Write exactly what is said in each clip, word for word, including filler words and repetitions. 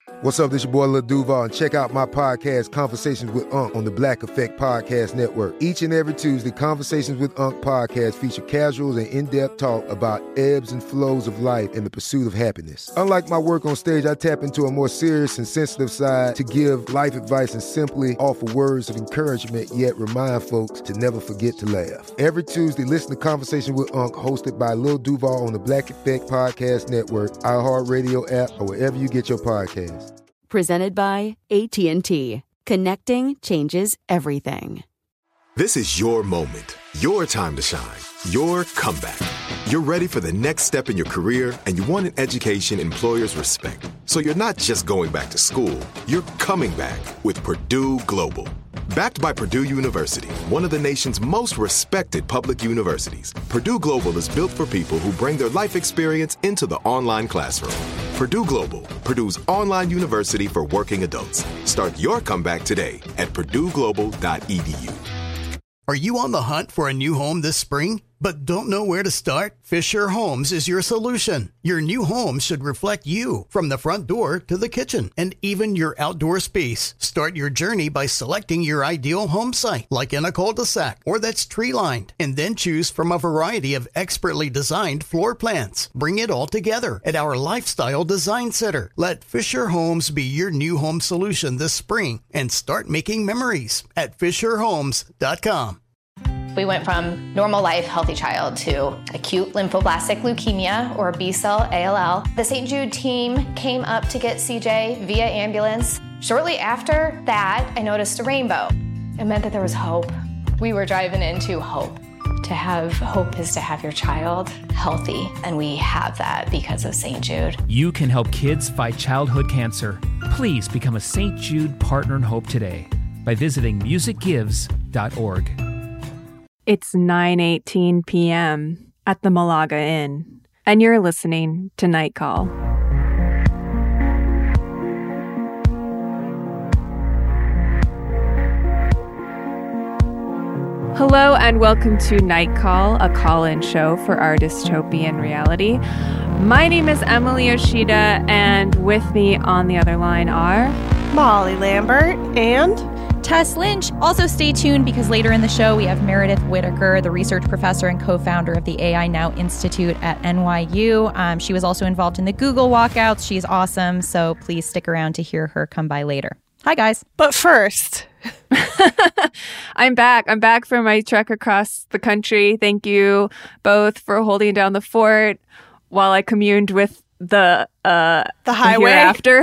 What's up, this your boy Lil Duval, and check out my podcast, Conversations with Unc, on the Black Effect Podcast Network. Each and every Tuesday, Conversations with Unc podcast feature casuals and in-depth talk about ebbs and flows of life and the pursuit of happiness. Unlike my work on stage, I tap into a more serious and sensitive side to give life advice and simply offer words of encouragement, yet remind folks to never forget to laugh. Every Tuesday, listen to Conversations with Unc, hosted by Lil Duval on the Black Effect Podcast Network, iHeartRadio app, or wherever you get your podcasts. Presented by A T and T. Connecting changes everything. This is your moment, your time to shine, your comeback. You're ready for the next step in your career, and you want an education employers respect. So you're not just going back to school, you're coming back with Purdue Global. Backed by Purdue University, one of the nation's most respected public universities, Purdue Global is built for people who bring their life experience into the online classroom. Purdue Global, Purdue's online university for working adults. Start your comeback today at purdue global dot e d u. Are you on the hunt for a new home this spring, but don't know where to start? Fisher Homes is your solution. Your new home should reflect you, from the front door to the kitchen and even your outdoor space. Start your journey by selecting your ideal home site, like in a cul-de-sac or that's tree-lined, and then choose from a variety of expertly designed floor plans. Bring it all together at our Lifestyle Design Center. Let Fisher Homes be your new home solution this spring and start making memories at fisher homes dot com. We went from normal life, healthy child to acute lymphoblastic leukemia, or B-cell A L L. The Saint Jude team came up to get C J via ambulance. Shortly after that, I noticed a rainbow. It meant that there was hope. We were driving into hope. To have hope is to have your child healthy, and we have that because of Saint Jude. You can help kids fight childhood cancer. Please become a Saint Jude Partner in Hope today by visiting music gives dot org. It's nine eighteen p.m. at the Malaga Inn, and you're listening to Night Call. Hello and welcome to Night Call, a call-in show for our dystopian reality. My name is Emily Yoshida, and with me on the other line are Molly Lambert and Tess Lynch. Also stay tuned because later in the show we have Meredith Whitaker, the research professor and co-founder of the A I Now Institute at N Y U. Um, she was also involved in the Google walkouts. She's awesome, so please stick around to hear her come by later. Hi, guys. But first... I'm back. I'm back from my trek across the country. Thank you both for holding down the fort while I communed with the uh the highway the hereafter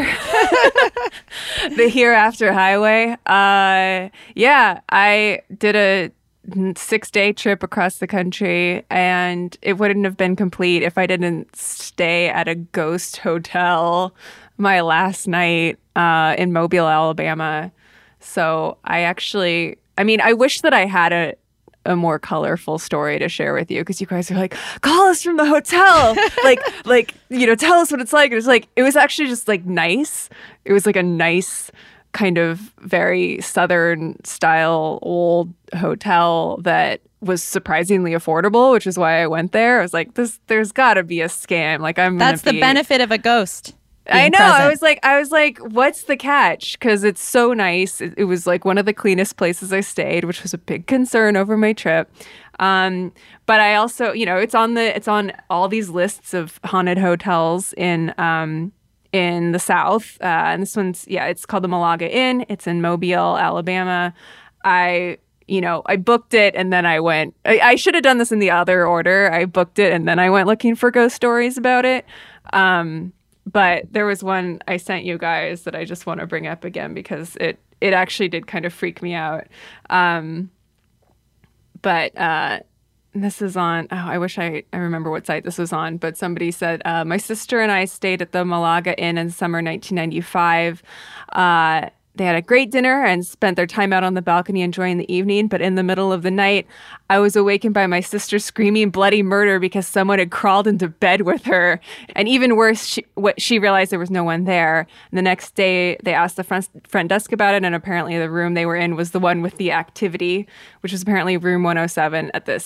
the hereafter highway. Uh yeah, I did a six day trip across the country, and it wouldn't have been complete if I didn't stay at a ghost hotel my last night uh in Mobile, Alabama. So I actually, I mean, I wish that I had a a more colorful story to share with you, because you guys are like, call us from the hotel, like, like, you know, tell us what it's like. It was like, it was actually just like nice. It was like a nice kind of very Southern style old hotel that was surprisingly affordable, which is why I went there. I was like, this, there's gotta be a scam. Like I'm That's gonna the be... benefit of a ghost. I know. Present. I was like, I was like, what's the catch? Because it's so nice. It, it was like one of the cleanest places I stayed, which was a big concern over my trip. Um, but I also, you know, it's on the, it's on all these lists of haunted hotels in, um, in the South. Uh, and this one's, yeah, it's called the Malaga Inn. It's in Mobile, Alabama. I, you know, I booked it and then I went. I, I should have done this in the other order. I booked it and then I went looking for ghost stories about it. Um, But there was one I sent you guys that I just want to bring up again because it, it actually did kind of freak me out. Um, but uh, this is on, oh, I wish I, I remember what site this was on, but somebody said, uh, my sister and I stayed at the Malaga Inn in summer nineteen ninety-five. Uh, They had a great dinner and spent their time out on the balcony enjoying the evening. But in the middle of the night, I was awakened by my sister screaming bloody murder because someone had crawled into bed with her. And even worse, she, what, she realized there was no one there. And the next day, they asked the front, front desk about it. And apparently the room they were in was the one with the activity, which was apparently room one oh seven at this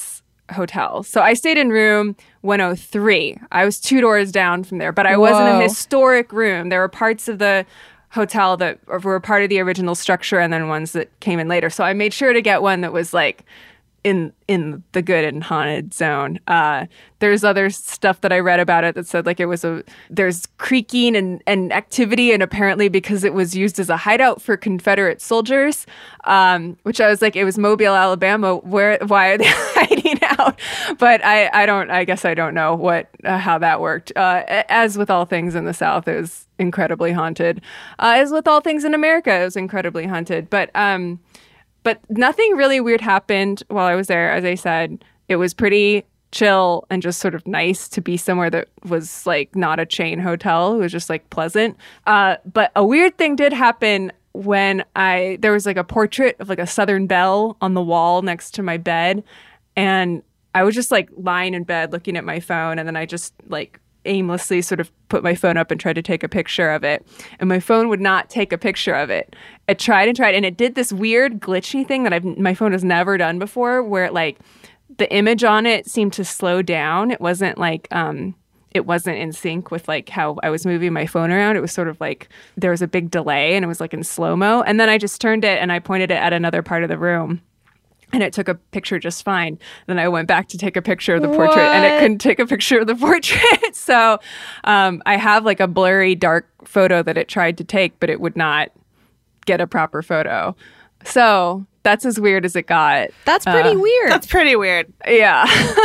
hotel. So I stayed in room one oh three. I was two doors down from there, but I was in a historic room. There were parts of the hotel that were part of the original structure and then ones that came in later. So I made sure to get one that was like in in the good and haunted zone. Uh, there's other stuff that I read about it that said like it was a there's creaking and, and activity, and apparently because it was used as a hideout for Confederate soldiers, um, which I was like, it was Mobile, Alabama. Where why are they hiding out? But I, I don't I guess I don't know what uh, how that worked. Uh, as with all things in the South, it was incredibly haunted. Uh, as with all things in America, it was incredibly haunted. But um. But nothing really weird happened while I was there. As I said, it was pretty chill and just sort of nice to be somewhere that was like not a chain hotel. It was just like pleasant. Uh, but a weird thing did happen when I, there was like a portrait of like a Southern Belle on the wall next to my bed. And I was just like lying in bed looking at my phone. And then I just like aimlessly sort of put my phone up and tried to take a picture of it. And my phone would not take a picture of it. I tried and tried, and it did this weird glitchy thing that I've, my phone has never done before, where it, like the image on it seemed to slow down. It wasn't like, um, it wasn't in sync with like how I was moving my phone around. It was sort of like there was a big delay and it was like in slow-mo. And then I just turned it and I pointed it at another part of the room. And it took a picture just fine. Then I went back to take a picture of the portrait, what? And it couldn't take a picture of the portrait. So um, I have like a blurry, dark photo that it tried to take, but it would not get a proper photo. So that's as weird as it got. That's pretty uh, weird. That's pretty weird. Yeah.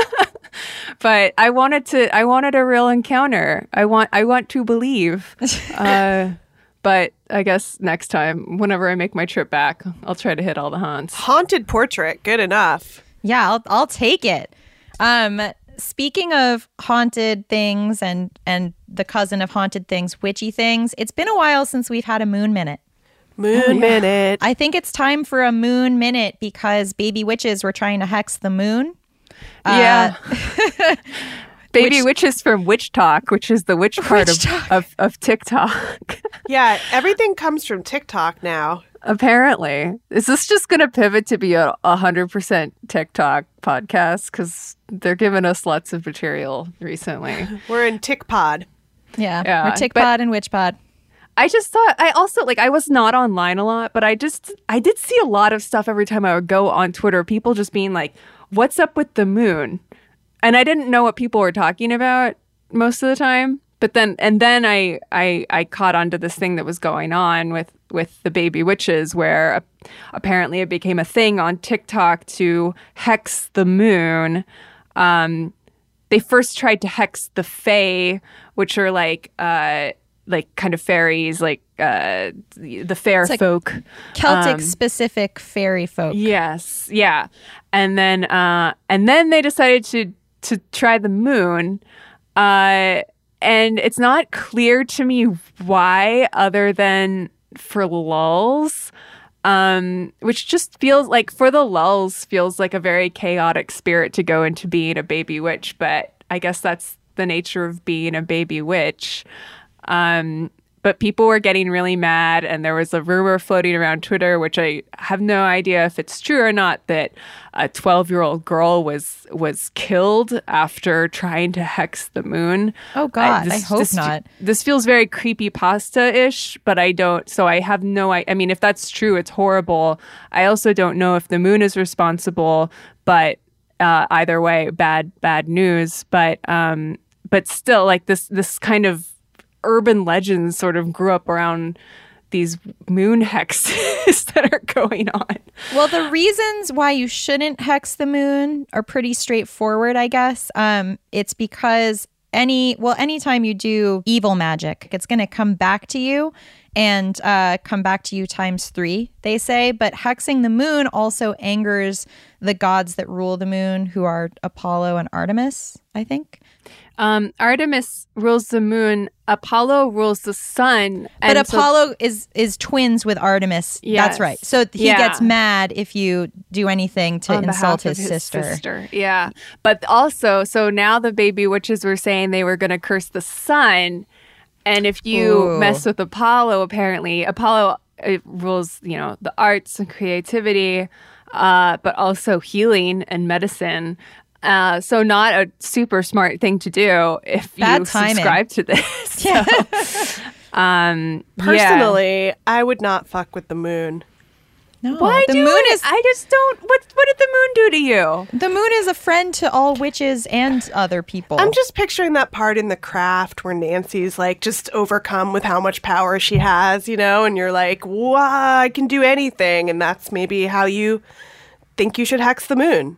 But I wanted to. I wanted a real encounter. I want. I want to believe. Uh, But I guess next time, whenever I make my trip back, I'll try to hit all the haunts. Haunted portrait, good enough. Yeah, I'll I'll take it. Um, speaking of haunted things and and the cousin of haunted things, witchy things, it's been a while since we've had a moon minute. Moon oh, yeah. minute. I think it's time for a moon minute because baby witches were trying to hex the moon. Yeah. Uh, Baby Witch, witches from Witch Talk, which is the witch part witch of, of, of TikTok. Yeah, everything comes from TikTok now. Apparently. Is this just going to pivot to be a one hundred percent TikTok podcast? Because they're giving us lots of material recently. We're in TikPod. Yeah, yeah, we're TikPod and WitchPod. I just thought, I also, like, I was not online a lot, but I just, I did see a lot of stuff every time I would go on Twitter. People just being like, what's up with the moon? And I didn't know what people were talking about most of the time. But then, and then I, I, I caught onto this thing that was going on with, with the baby witches, where uh, apparently it became a thing on TikTok to hex the moon. Um, they first tried to hex the fae, which are like, uh, like kind of fairies, like uh, the fair like folk. Celtic um, specific fairy folk. Yes. Yeah. And then, uh, and then they decided to, to try the moon. Uh, and it's not clear to me why, other than for lulz, um, which just feels like, for the lulz, feels like a very chaotic spirit to go into being a baby witch. But I guess that's the nature of being a baby witch. Um, but people were getting really mad, and there was a rumor floating around Twitter, which I have no idea if it's true or not, that a twelve-year-old girl was was killed after trying to hex the moon. Oh, God, I, this, I hope this, not. This feels very creepypasta-ish, but I don't, so I have no, I, I mean, if that's true, it's horrible. I also don't know if the moon is responsible, but uh, either way, bad, bad news. But, um, but still, like, this, this kind of urban legends sort of grew up around these moon hexes that are going on. Well, the reasons why you shouldn't hex the moon are pretty straightforward, I guess. Um, it's because any, well, anytime you do evil magic, it's going to come back to you and uh, come back to you times three, they say. But hexing the moon also angers the gods that rule the moon, who are Apollo and Artemis, I think. Um, Artemis rules the moon. Apollo rules the sun. But Apollo so, is is twins with Artemis. Yes. That's right. So he yeah. gets mad if you do anything to On insult his, his sister. sister. Yeah. But also, so now the baby witches were saying they were going to curse the sun. And if you Ooh. mess with Apollo, apparently, Apollo uh, rules, you know, the arts and creativity, uh, but also healing and medicine. Uh, so not a super smart thing to do if Bad you timing. subscribe to this. Yeah. So, um, Personally, I would not fuck with the moon. No, Why the do moon it? is I just don't. What What did the moon do to you? the moon is a friend to all witches and other people. I'm just picturing that part in The Craft where Nancy's like just overcome with how much power she has, you know, and you're like, wow, I can do anything. And that's maybe how you think you should hex the moon.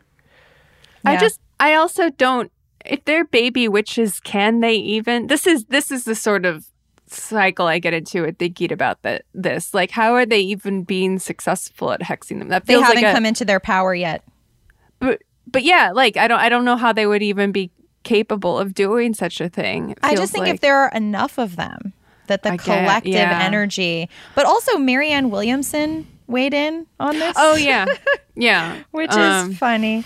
I Yeah. just. I also don't. If they're baby witches, can they even? This is this is the sort of cycle I get into with thinking about that. This like, how are they even being successful at hexing them? That they feels haven't like a, come into their power yet. But but yeah, like I don't I don't know how they would even be capable of doing such a thing. It I feels just think like, if there are enough of them, that the I get- collective yeah. energy. But also, Marianne Williamson weighed in on this. Oh yeah, yeah, which Um, is funny.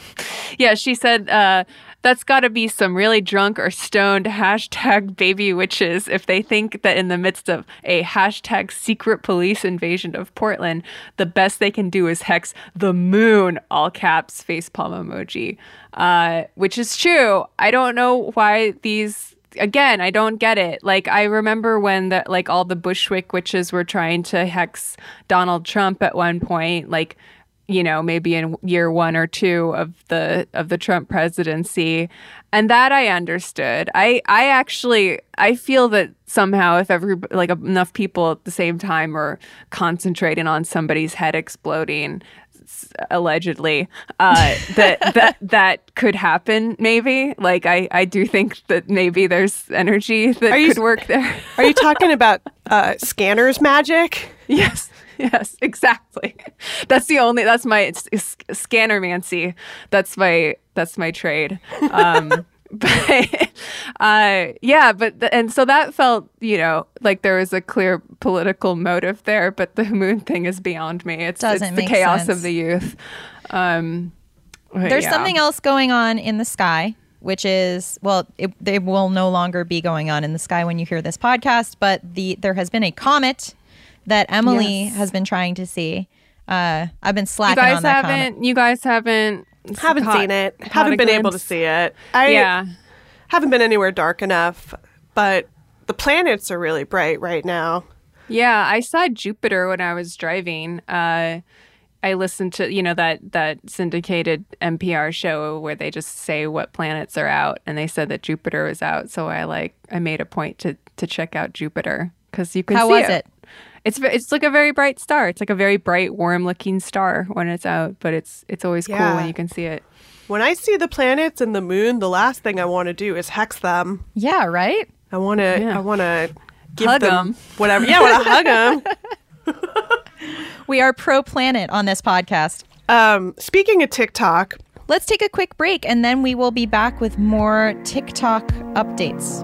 yeah. She said uh, that's got to be some really drunk or stoned hashtag baby witches if they think that in the midst of a hashtag secret police invasion of Portland, the best they can do is hex the moon, all caps, facepalm emoji, uh, which is true. I don't know why these. Again, I don't get it. Like, I remember when the like all the Bushwick witches were trying to hex Donald Trump at one point, like, you know, maybe in year one or two of the of the Trump presidency. And that I understood. I, I actually, I feel that somehow if every, like enough people at the same time are concentrating on somebody's head exploding, allegedly, uh, that that that could happen. Maybe, like I, I do think that maybe there's energy that Are you- could work there. Are you talking about uh, scanners magic? Yes, yes, exactly. That's the only. That's my it's, it's scannermancy. That's my that's my trade. Um, but uh, yeah, but th- and so that felt, you know, like there was a clear political motive there. But the moon thing is beyond me. It's, Doesn't it's the make chaos sense. of the youth. Um, but There's yeah. something else going on in the sky, which is, well, it, they will no longer be going on in the sky when you hear this podcast, but the there has been a comet that Emily Yes. has been trying to see. Uh, I've been You slacking guys on that haven't. comet. You guys haven't. Haven't caught- seen it. caught Haven't a been able to glimpse? see it. I Yeah. haven't been anywhere dark enough, but the planets are really bright right now. Yeah, I saw Jupiter when I was driving. Uh, I listened to, you know, that that syndicated N P R show where they just say what planets are out, and they said that Jupiter was out. So I like I made a point to to check out Jupiter because you can How see was it. it? It's ve- it's like a very bright star. It's like a very bright, warm-looking star when it's out, but it's it's always cool Yeah. when you can see it. When I see the planets and the moon, the last thing I want to do is hex them. Yeah, right? I want to. Yeah. I want to give Hug them 'em. whatever. Yeah, I want to hug them. We are pro-planet on this podcast. Um, speaking of TikTok, Let's take a quick break, and then we will be back with more TikTok updates.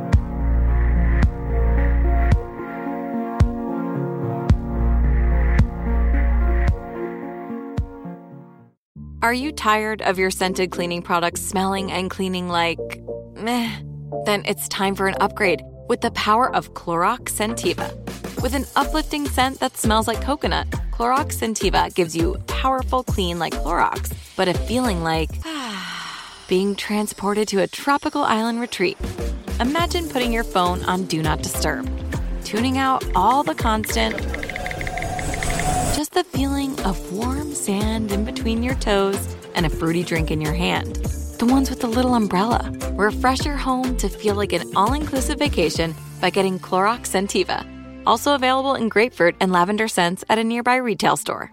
Are you tired of your scented cleaning products smelling and cleaning like meh? Then it's time for an upgrade with the power of Clorox Scentiva. With an uplifting scent that smells like coconut, Clorox Scentiva gives you powerful clean like Clorox, but a feeling like being transported to a tropical island retreat. Imagine putting your phone on Do Not Disturb, tuning out all the constant, just the feeling of warm sand in between your toes and a fruity drink in your hand. The ones with the little umbrella. Refresh your home to feel like an all-inclusive vacation by getting Clorox Scentiva. Also available in grapefruit and lavender scents at a nearby retail store.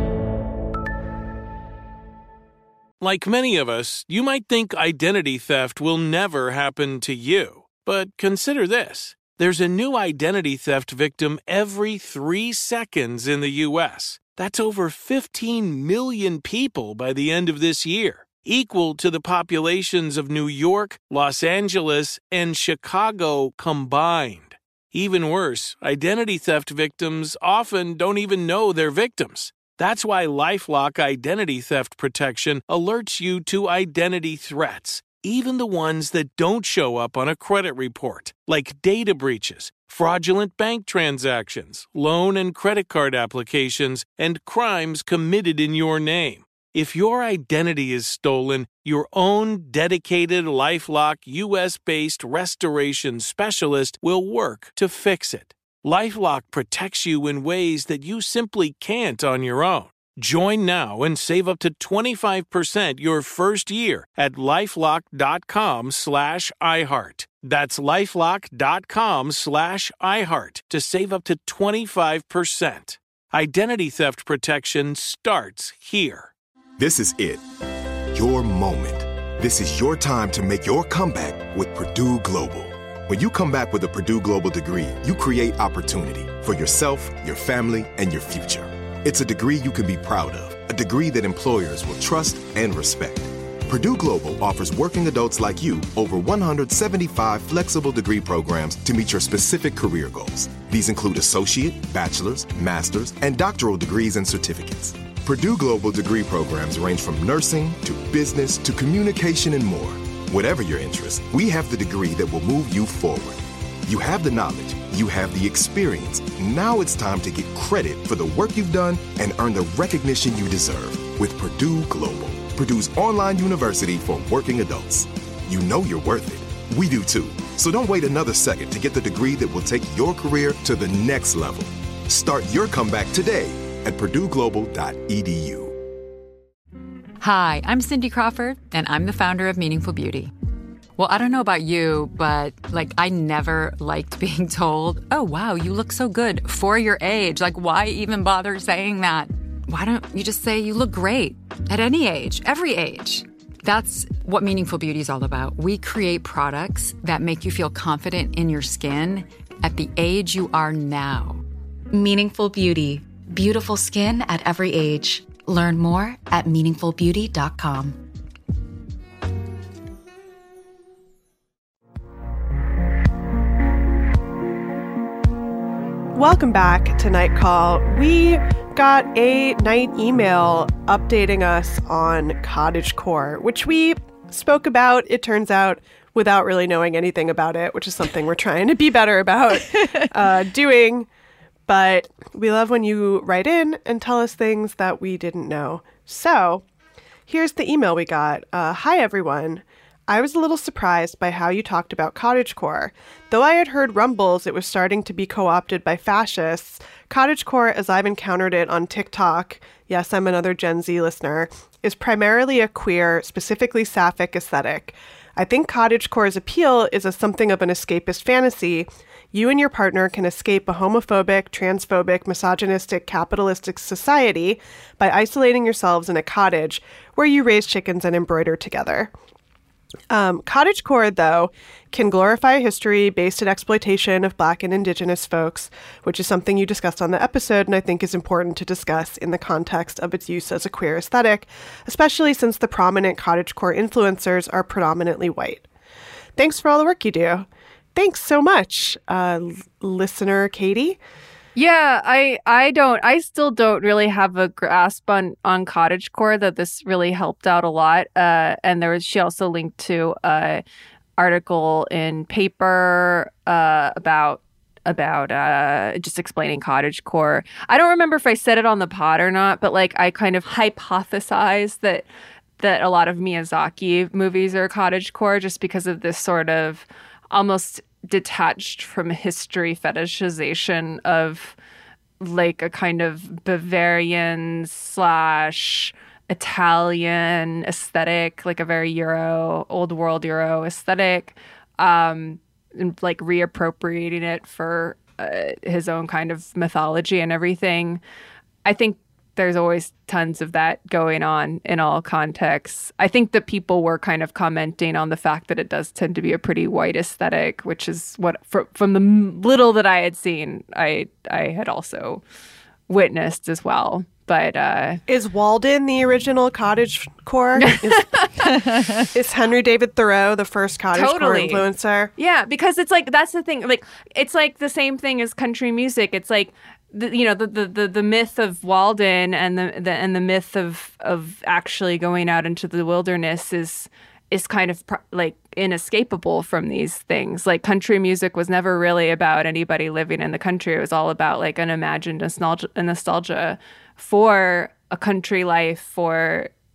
Like many of us, you might think identity theft will never happen to you. But consider this. There's a new identity theft victim every three seconds in the U S. That's over fifteen million people by the end of this year, equal to the populations of New York, Los Angeles, and Chicago combined. Even worse, identity theft victims often don't even know they're victims. That's why LifeLock Identity Theft Protection alerts you to identity threats, even the ones that don't show up on a credit report, like data breaches, fraudulent bank transactions, loan and credit card applications, and crimes committed in your name. If your identity is stolen, your own dedicated LifeLock U S-based restoration specialist will work to fix it. LifeLock protects you in ways that you simply can't on your own. Join now and save up to twenty-five percent your first year at LifeLock.com slash iHeart. That's LifeLock.com slash iHeart to save up to twenty-five percent. Identity theft protection starts here. This is it. Your moment. This is your time to make your comeback with Purdue Global. When you come back with a Purdue Global degree, you create opportunity for yourself, your family, and your future. It's a degree you can be proud of, a degree that employers will trust and respect. Purdue Global offers working adults like you over one hundred seventy-five flexible degree programs to meet your specific career goals. These include associate, bachelor's, master's, and doctoral degrees and certificates. Purdue Global degree programs range from nursing to business to communication and more. Whatever your interest, we have the degree that will move you forward. You have the knowledge, you have the experience. Now it's time to get credit for the work you've done and earn the recognition you deserve with Purdue Global, Purdue's online university for working adults. You know you're worth it. We do too. So don't wait another second to get the degree that will take your career to the next level. Start your comeback today at purdue global dot e d u. Hi, I'm Cindy Crawford, and I'm the founder of Meaningful Beauty. Well, I don't know about you, but, like, I never liked being told, oh, wow, you look so good for your age. Like, why even bother saying that? Why don't you just say you look great at any age, every age? That's what Meaningful Beauty is all about. We create products that make you feel confident in your skin at the age you are now. Meaningful Beauty. Beautiful skin at every age. Learn more at meaningful beauty dot com. Welcome back to Night Call. We got a night email updating us on cottagecore, which we spoke about, it turns out, without really knowing anything about it, which is something we're trying to be better about uh, doing. But we love when you write in and tell us things that we didn't know. So here's the email we got. Uh, Hi, everyone. I was a little surprised by how you talked about cottagecore. Though I had heard rumbles it was starting to be co-opted by fascists, cottagecore, as I've encountered it on TikTok, yes, I'm another Gen Z listener, is primarily a queer, specifically sapphic aesthetic. I think cottagecore's appeal is as something of an escapist fantasy. You and your partner can escape a homophobic, transphobic, misogynistic, capitalistic society by isolating yourselves in a cottage where you raise chickens and embroider together. Um, cottagecore, though, can glorify history based in exploitation of Black and Indigenous folks, which is something you discussed on the episode and I think is important to discuss in the context of its use as a queer aesthetic, especially since the prominent cottagecore influencers are predominantly white. Thanks for all the work you do. Thanks so much, uh, listener Katie. Yeah, I I don't I still don't really have a grasp on on cottagecore, that this really helped out a lot. Uh, and there was she also linked to an article in Paper uh, about about uh, just explaining cottagecore. I don't remember if I said it on the pod or not, but like I kind of hypothesized that that a lot of Miyazaki movies are cottagecore just because of this sort of almost detached from history fetishization of like a kind of Bavarian slash Italian aesthetic, like a very Euro, old world Euro aesthetic, um, and like reappropriating it for uh, his own kind of mythology and everything. I think there's always tons of that going on in all contexts. I think that people were kind of commenting on the fact that it does tend to be a pretty white aesthetic, which is what, for, from the little that I had seen, I I had also witnessed as well. But uh, is Walden the original cottagecore? Is, is Henry David Thoreau the first cottagecore totally. influencer? Yeah, because it's like that's the thing. Like it's like the same thing as country music. It's like the, you know the, the the the myth of Walden and the, the and the myth of of actually going out into the wilderness is is kind of pro- like inescapable from these things. Like country music was never really about anybody living in the country. It was all about like an imagined nostalgia, a nostalgia for a country life, for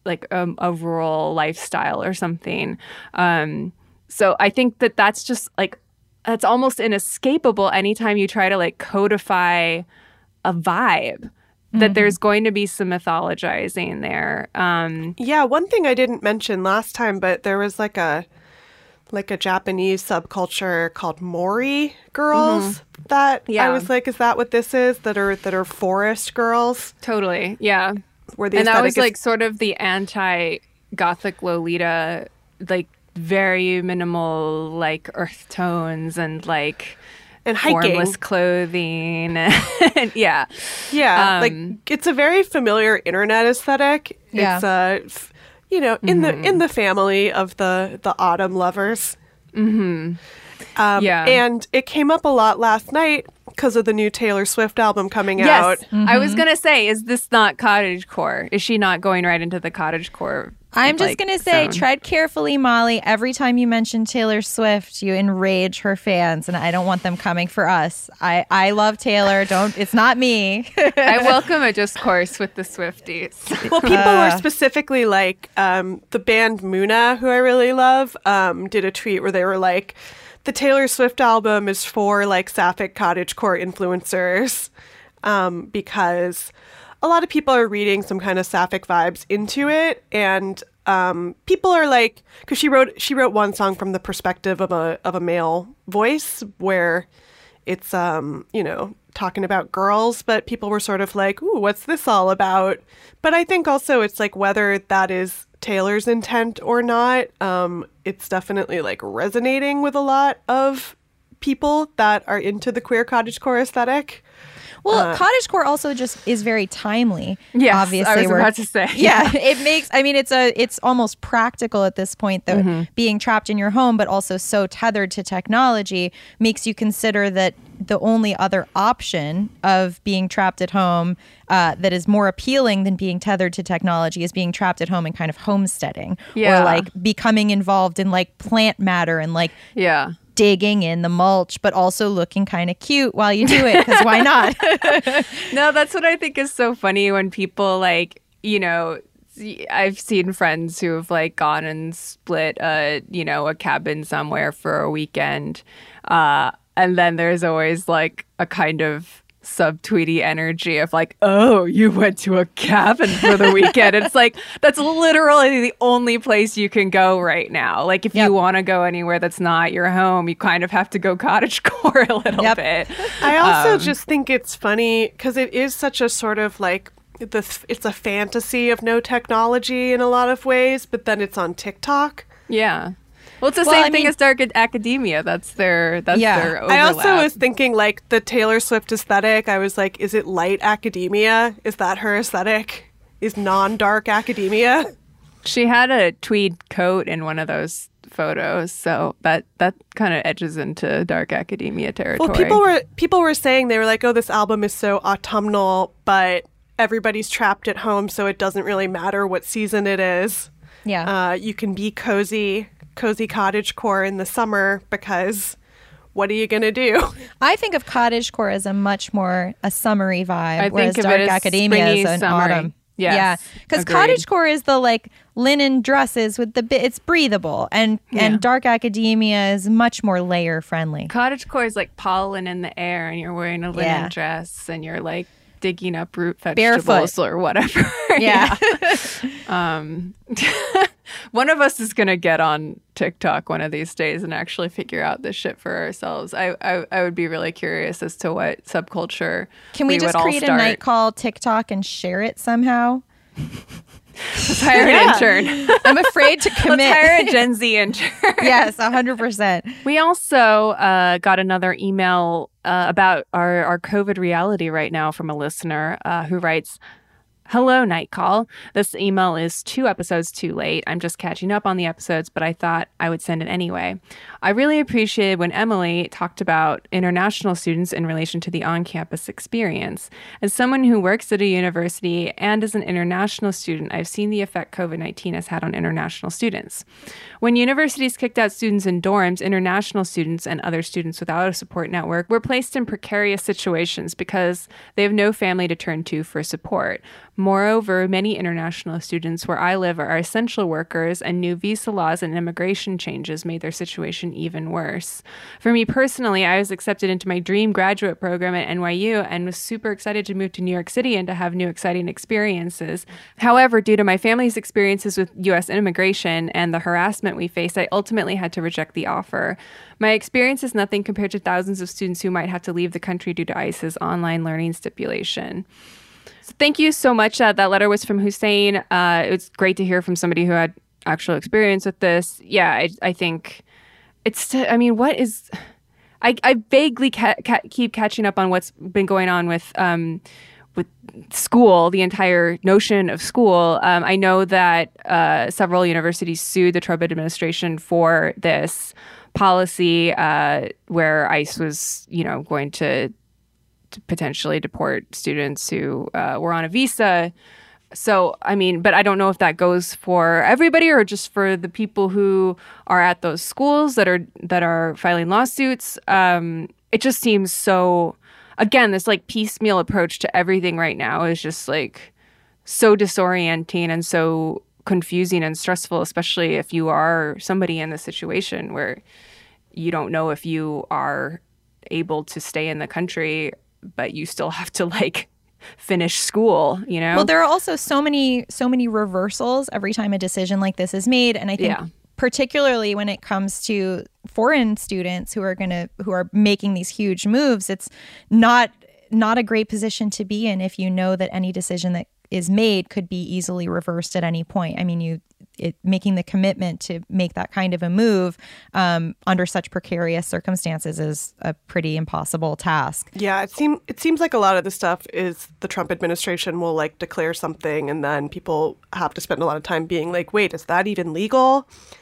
like a, a rural lifestyle or something. Um, so I think that that's just like, that's almost inescapable anytime you try to like codify a vibe. That mm-hmm. there's going to be some mythologizing there. Um, yeah, one thing I didn't mention last time, but there was like a like a Japanese subculture called Mori girls mm-hmm. that yeah. I was like, is that what this is? That are that are forest girls? Totally, yeah. Where the and that was is- like sort of the anti-gothic Lolita, like very minimal, like earth tones and like. And hiking. Formless clothing. and, yeah. Yeah. Um, like it's a very familiar internet aesthetic. Yeah. It's uh f- you know, in mm-hmm. the in the family of the the autumn lovers. Mm-hmm. Um, yeah. And it came up a lot last night because of the new Taylor Swift album coming yes. out. Mm-hmm. I was going to say, is this not cottagecore? Is she not going right into the cottagecore? I'm just like, going to say, zone? tread carefully, Molly. Every time you mention Taylor Swift, you enrage her fans, and I don't want them coming for us. I, I love Taylor. Don't. It's not me. I welcome a discourse with the Swifties. Well, people uh, were specifically like, um, the band Muna, who I really love, um, did a tweet where they were like, the Taylor Swift album is for like sapphic cottagecore influencers um, because a lot of people are reading some kind of sapphic vibes into it, and um, people are like, because she wrote she wrote one song from the perspective of a of a male voice, where it's um you know talking about girls, but people were sort of like, ooh, what's this all about? But I think also it's like whether that is Taylor's intent or not, um, it's definitely like resonating with a lot of people that are into the queer cottagecore aesthetic. Well, uh, cottagecore also just is very timely. Yes, obviously. I was We're, about to say. Yeah, it makes. I mean, it's a. It's almost practical at this point, though. Mm-hmm. Being trapped in your home, but also so tethered to technology, makes you consider that the only other option of being trapped at home uh, that is more appealing than being tethered to technology is being trapped at home and kind of homesteading, yeah. or like becoming involved in like plant matter and like yeah. digging in the mulch, but also looking kind of cute while you do it, because why not? No, that's what I think is so funny when people like, you know, I've seen friends who have like gone and split a, you know, a cabin somewhere for a weekend. Uh, and then there's always like a kind of subtweety energy of like, oh, you went to a cabin for the weekend. It's like, that's literally the only place you can go right now. Like if yep. you want to go anywhere that's not your home, you kind of have to go cottagecore a little yep. bit. I also um, just think it's funny because it is such a sort of like, the it's a fantasy of no technology in a lot of ways, but then it's on TikTok. Yeah. Well, it's the well, same I thing mean, as dark academia. That's their that's yeah. their overlap. I also was thinking like the Taylor Swift aesthetic. I was like, is it light academia? Is that her aesthetic? Is non-dark academia? She had a tweed coat in one of those photos, so that that kind of edges into dark academia territory. Well, people were people were saying, they were like, oh, this album is so autumnal, but everybody's trapped at home, so it doesn't really matter what season it is. Yeah. Uh, you can be cozy. cozy cottagecore in the summer because what are you going to do? I think of cottagecore as a much more a summery vibe, I whereas think of dark it as academia is an summery. autumn. Yes, yeah, because cottagecore is the like linen dresses with the bit. It's breathable, and yeah. and dark academia is much more layer friendly. Cottagecore is like pollen in the air, and you're wearing a linen yeah. dress, and you're like digging up root vegetables barefoot or whatever. Yeah. yeah. um, one of us is gonna get on TikTok one of these days and actually figure out this shit for ourselves. I I, I would be really curious as to what subculture. Can we, we just would create all start. a night call TikTok and share it somehow? Let's hire yeah. an intern. I'm afraid to commit. Let's hire a Gen Z intern. Yes, one hundred percent. We also uh, got another email uh, about our, our COVID reality right now from a listener uh, who writes, hello, Night Call. This email is two episodes too late. I'm just catching up on the episodes, but I thought I would send it anyway. I really appreciated when Emily talked about international students in relation to the on-campus experience. As someone who works at a university and as an international student, I've seen the effect COVID nineteen has had on international students. When universities kicked out students in dorms, international students and other students without a support network were placed in precarious situations because they have no family to turn to for support. Moreover, many international students where I live are essential workers, and new visa laws and immigration changes made their situation even worse. For me personally, I was accepted into my dream graduate program at N Y U and was super excited to move to New York City and to have new exciting experiences. However, due to my family's experiences with U S immigration and the harassment we faced, I ultimately had to reject the offer. My experience is nothing compared to thousands of students who might have to leave the country due to ICE's online learning stipulation. So thank you so much. Uh, that letter was from Hussein. Uh, it was great to hear from somebody who had actual experience with this. Yeah, I, I think it's, I mean, what is, I, I vaguely ca- ca- keep catching up on what's been going on with, um, with school, the entire notion of school. Um, I know that uh, several universities sued the Trump administration for this policy uh, where ICE was, you know, going to to potentially deport students who uh, were on a visa. So, I mean, but I don't know if that goes for everybody or just for the people who are at those schools that are that are filing lawsuits. Um, it just seems so, again, this like piecemeal approach to everything right now is just like so disorienting and so confusing and stressful, especially if you are somebody in the situation where you don't know if you are able to stay in the country, but you still have to like finish school, you know? Well, there are also so many, so many reversals every time a decision like this is made. And I think Yeah. particularly when it comes to foreign students who are going to, who are making these huge moves, it's not, not a great position to be in if you know that any decision that is made could be easily reversed at any point. I mean, you it, making the commitment to make that kind of a move um, under such precarious circumstances is a pretty impossible task. Yeah, it seems it seems like a lot of the stuff is the Trump administration will like declare something, and then people have to spend a lot of time being like, "Wait, is that even legal?"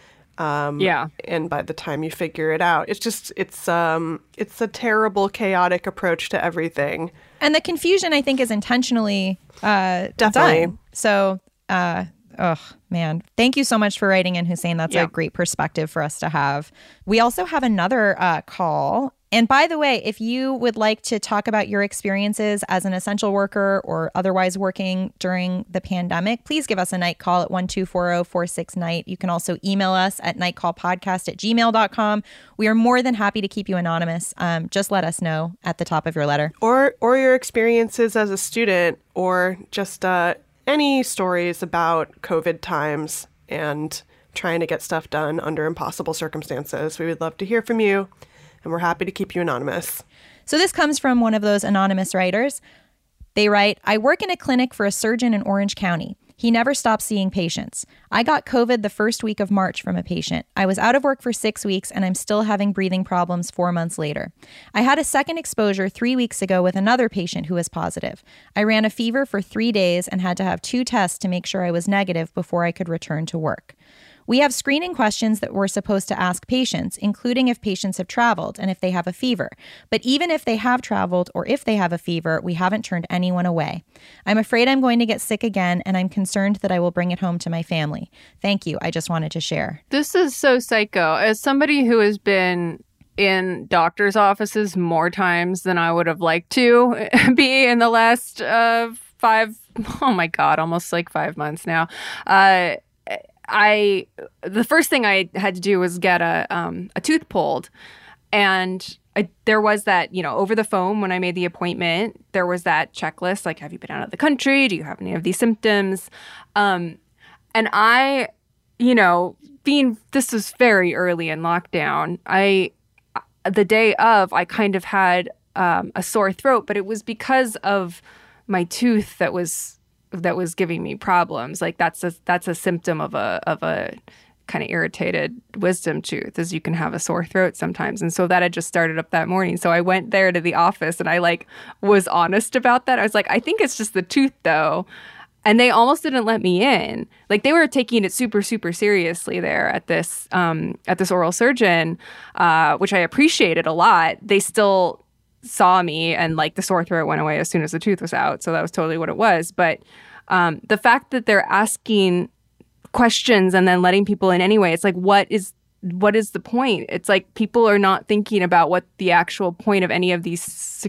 Um, yeah, and by the time you figure it out, it's just it's um it's a terrible, chaotic approach to everything. And the confusion, I think, is intentionally uh, Definitely. done. So, uh, oh, man. Thank you so much for writing in, Hussein. That's Yeah. a great perspective for us to have. We also have another uh, call. And by the way, if you would like to talk about your experiences as an essential worker or otherwise working during the pandemic, please give us a night call at one two four zero four six night. You can also email us at nightcallpodcast at gmail dot com. We are more than happy to keep you anonymous. Um, just let us know at the top of your letter. Or or your experiences as a student, or just uh, any stories about COVID times and trying to get stuff done under impossible circumstances. We would love to hear from you, and we're happy to keep you anonymous. So this comes from one of those anonymous writers. They write, I work in a clinic for a surgeon in Orange County. He never stops seeing patients. I got COVID the first week of March from a patient. I was out of work for six weeks and I'm still having breathing problems four months later. I had a second exposure three weeks ago with another patient who was positive. I ran a fever for three days and had to have two tests to make sure I was negative before I could return to work. We have screening questions that we're supposed to ask patients, including if patients have traveled and if they have a fever. But even if they have traveled or if they have a fever, we haven't turned anyone away. I'm afraid I'm going to get sick again, and I'm concerned that I will bring it home to my family. Thank you. I just wanted to share. This is so psycho. As somebody who has been in doctor's offices more times than I would have liked to be in the last uh, five, oh my God, almost like five months now. Uh, I the first thing I had to do was get a um, a tooth pulled, and I, there was that, you know, over the phone when I made the appointment, there was that checklist like, have you been out of the country? Do you have any of these symptoms? Um, and I, you know, being this was very early in lockdown, I the day of I kind of had um, a sore throat, but it was because of my tooth that was. that was giving me problems. Like that's a that's a symptom of a of a kind of irritated wisdom tooth, is you can have a sore throat sometimes. And so that had just started up that morning. So I went there to the office and I like was honest about that. I was like, I think it's just the tooth though. And they almost didn't let me in. Like they were taking it super, super seriously there at this um, at this oral surgeon, uh, which I appreciated a lot. They still saw me, and like the sore throat went away as soon as the tooth was out. So that was totally what it was. But um, the fact that they're asking questions and then letting people in anyway, it's like, what is what is the point? It's like people are not thinking about what the actual point of any of these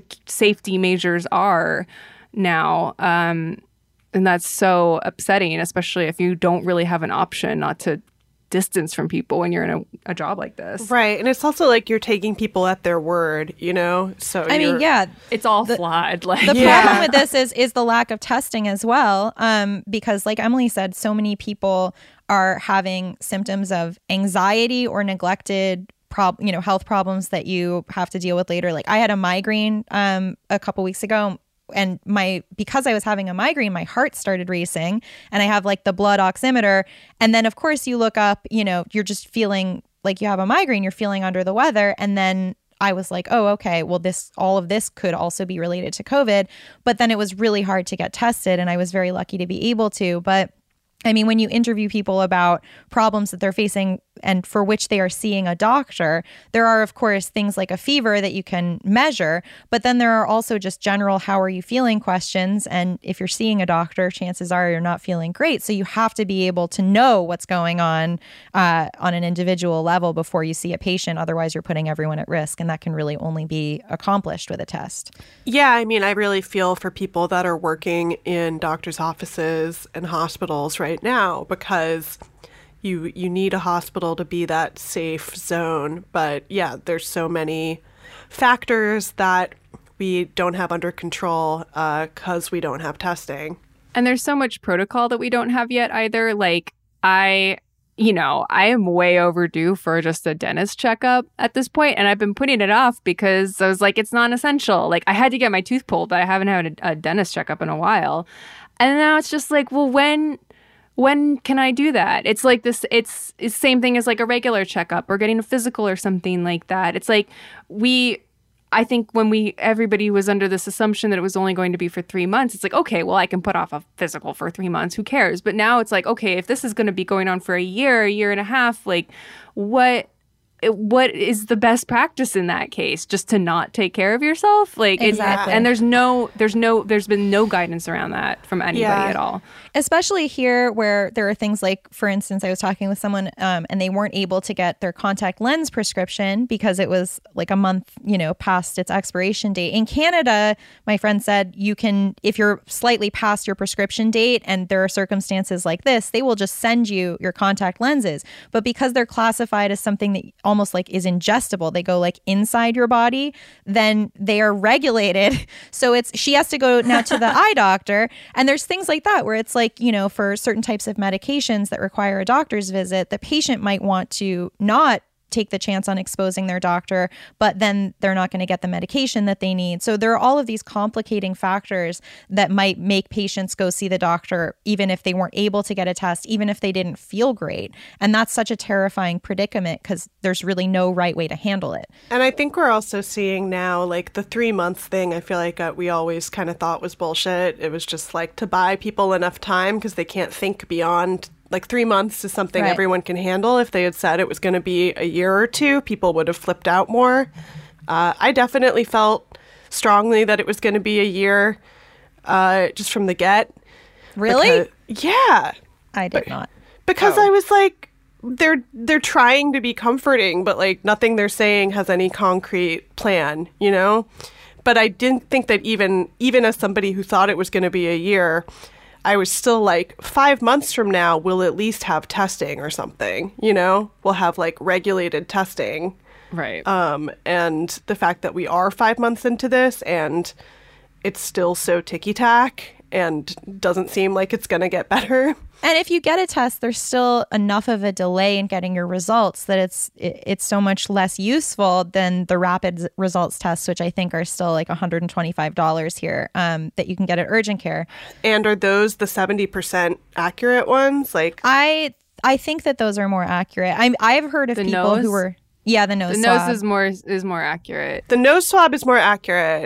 safety measures are now. Um, and that's so upsetting, especially if you don't really have an option not to distance from people when you're in a, a job like this. Right. And it's also like you're taking people at their word, you know? So I mean, yeah. It's all the, flawed. Like, the yeah. problem with this is is the lack of testing as well. Um, because like Emily said, so many people are having symptoms of anxiety or neglected prob- you know, health problems that you have to deal with later. Like I had a migraine um, a couple weeks ago. And my because I was having a migraine, my heart started racing, and I have like the blood oximeter. And then, of course, you look up, you know, you're just feeling like you have a migraine, you're feeling under the weather. And then I was like, oh, okay, well, this all of this could also be related to COVID. But then it was really hard to get tested, and I was very lucky to be able to. But I mean, when you interview people about problems that they're facing and for which they are seeing a doctor, there are, of course, things like a fever that you can measure. But then there are also just general how are you feeling questions. And if you're seeing a doctor, chances are you're not feeling great. So you have to be able to know what's going on uh, on an individual level before you see a patient. Otherwise, you're putting everyone at risk. And that can really only be accomplished with a test. Yeah, I mean, I really feel for people that are working in doctors' offices and hospitals right now, because you you need a hospital to be that safe zone. But yeah, there's so many factors that we don't have under control because uh, we don't have testing. And there's so much protocol that we don't have yet either. Like I, you know, I am way overdue for just a dentist checkup at this point, and I've been putting it off because I was like, it's non-essential. Like I had to get my tooth pulled, but I haven't had a, a dentist checkup in a while. And now it's just like, well, when... When can I do that? It's like this, it's the same thing as like a regular checkup or getting a physical or something like that. It's like we, I think when we, everybody was under this assumption that it was only going to be for three months, it's like, okay, well, I can put off a physical for three months. Who cares? But now it's like, okay, if this is going to be going on for a year, a year and a half, like what, what is the best practice in that case? Just to not take care of yourself? Like, exactly. It, and there's no, there's no, there's been no guidance around that from anybody yeah. at all. Especially here where there are things like, for instance, I was talking with someone um, and they weren't able to get their contact lens prescription because it was like a month, you know, past its expiration date. In Canada, my friend said you can, if you're slightly past your prescription date and there are circumstances like this, they will just send you your contact lenses. But because they're classified as something that almost like is ingestible, they go like inside your body, then they are regulated. So it's, she has to go now to the eye doctor. And there's things like that where it's like, you know, for certain types of medications that require a doctor's visit, the patient might want to not take the chance on exposing their doctor, but then they're not going to get the medication that they need. So there are all of these complicating factors that might make patients go see the doctor, even if they weren't able to get a test, even if they didn't feel great. And that's such a terrifying predicament because there's really no right way to handle it. And I think we're also seeing now, like the three months thing, I feel like uh, we always kind of thought was bullshit. It was just like to buy people enough time because they can't think beyond like three months is something right. everyone can handle. If they had said it was going to be a year or two, people would have flipped out more. Uh, I definitely felt strongly that it was going to be a year uh, just from the get. Really? Because, yeah. I did but, not. Because oh. I was like, they're they're trying to be comforting, but like nothing they're saying has any concrete plan, you know? But I didn't think that even even as somebody who thought it was going to be a year, I was still like, five months from now, we'll at least have testing or something, you know? We'll have like regulated testing. Right. Um, and the fact that we are five months into this and it's still so ticky-tack and doesn't seem like it's going to get better. And if you get a test, there's still enough of a delay in getting your results that it's it's so much less useful than the rapid results tests, which I think are still like one hundred twenty-five dollars here um, that you can get at urgent care. And are those the seventy percent accurate ones? Like I I think that those are more accurate. I I've heard of the people nose? who were yeah the nose the swab. nose is more is more accurate. The nose swab is more accurate.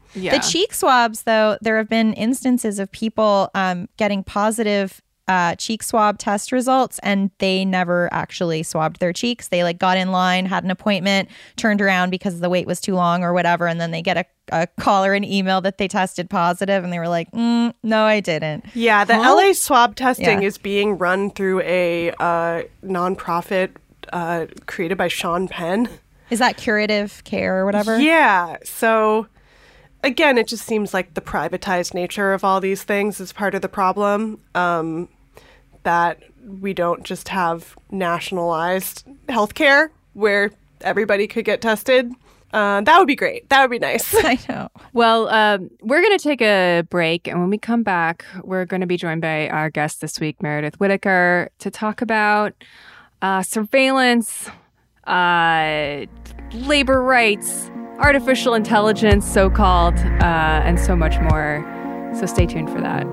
Yeah. The cheek swabs, though, there have been instances of people um, getting positive uh, cheek swab test results, and they never actually swabbed their cheeks. They like got in line, had an appointment, turned around because the wait was too long or whatever, and then they get a, a call or an email that they tested positive, and they were like, mm, no, I didn't. Yeah, the Huh? L A swab testing Yeah. is being run through a uh, nonprofit uh, created by Sean Penn. Is that Curative Care or whatever? Yeah. So again, it just seems like the privatized nature of all these things is part of the problem. Um, that we don't just have nationalized healthcare where everybody could get tested. Uh, that would be great. That would be nice. I know. Well, um, we're going to take a break. And when we come back, we're going to be joined by our guest this week, Meredith Whittaker, to talk about uh, surveillance, uh, labor rights, artificial intelligence, so-called, uh, and so much more. So stay tuned for that.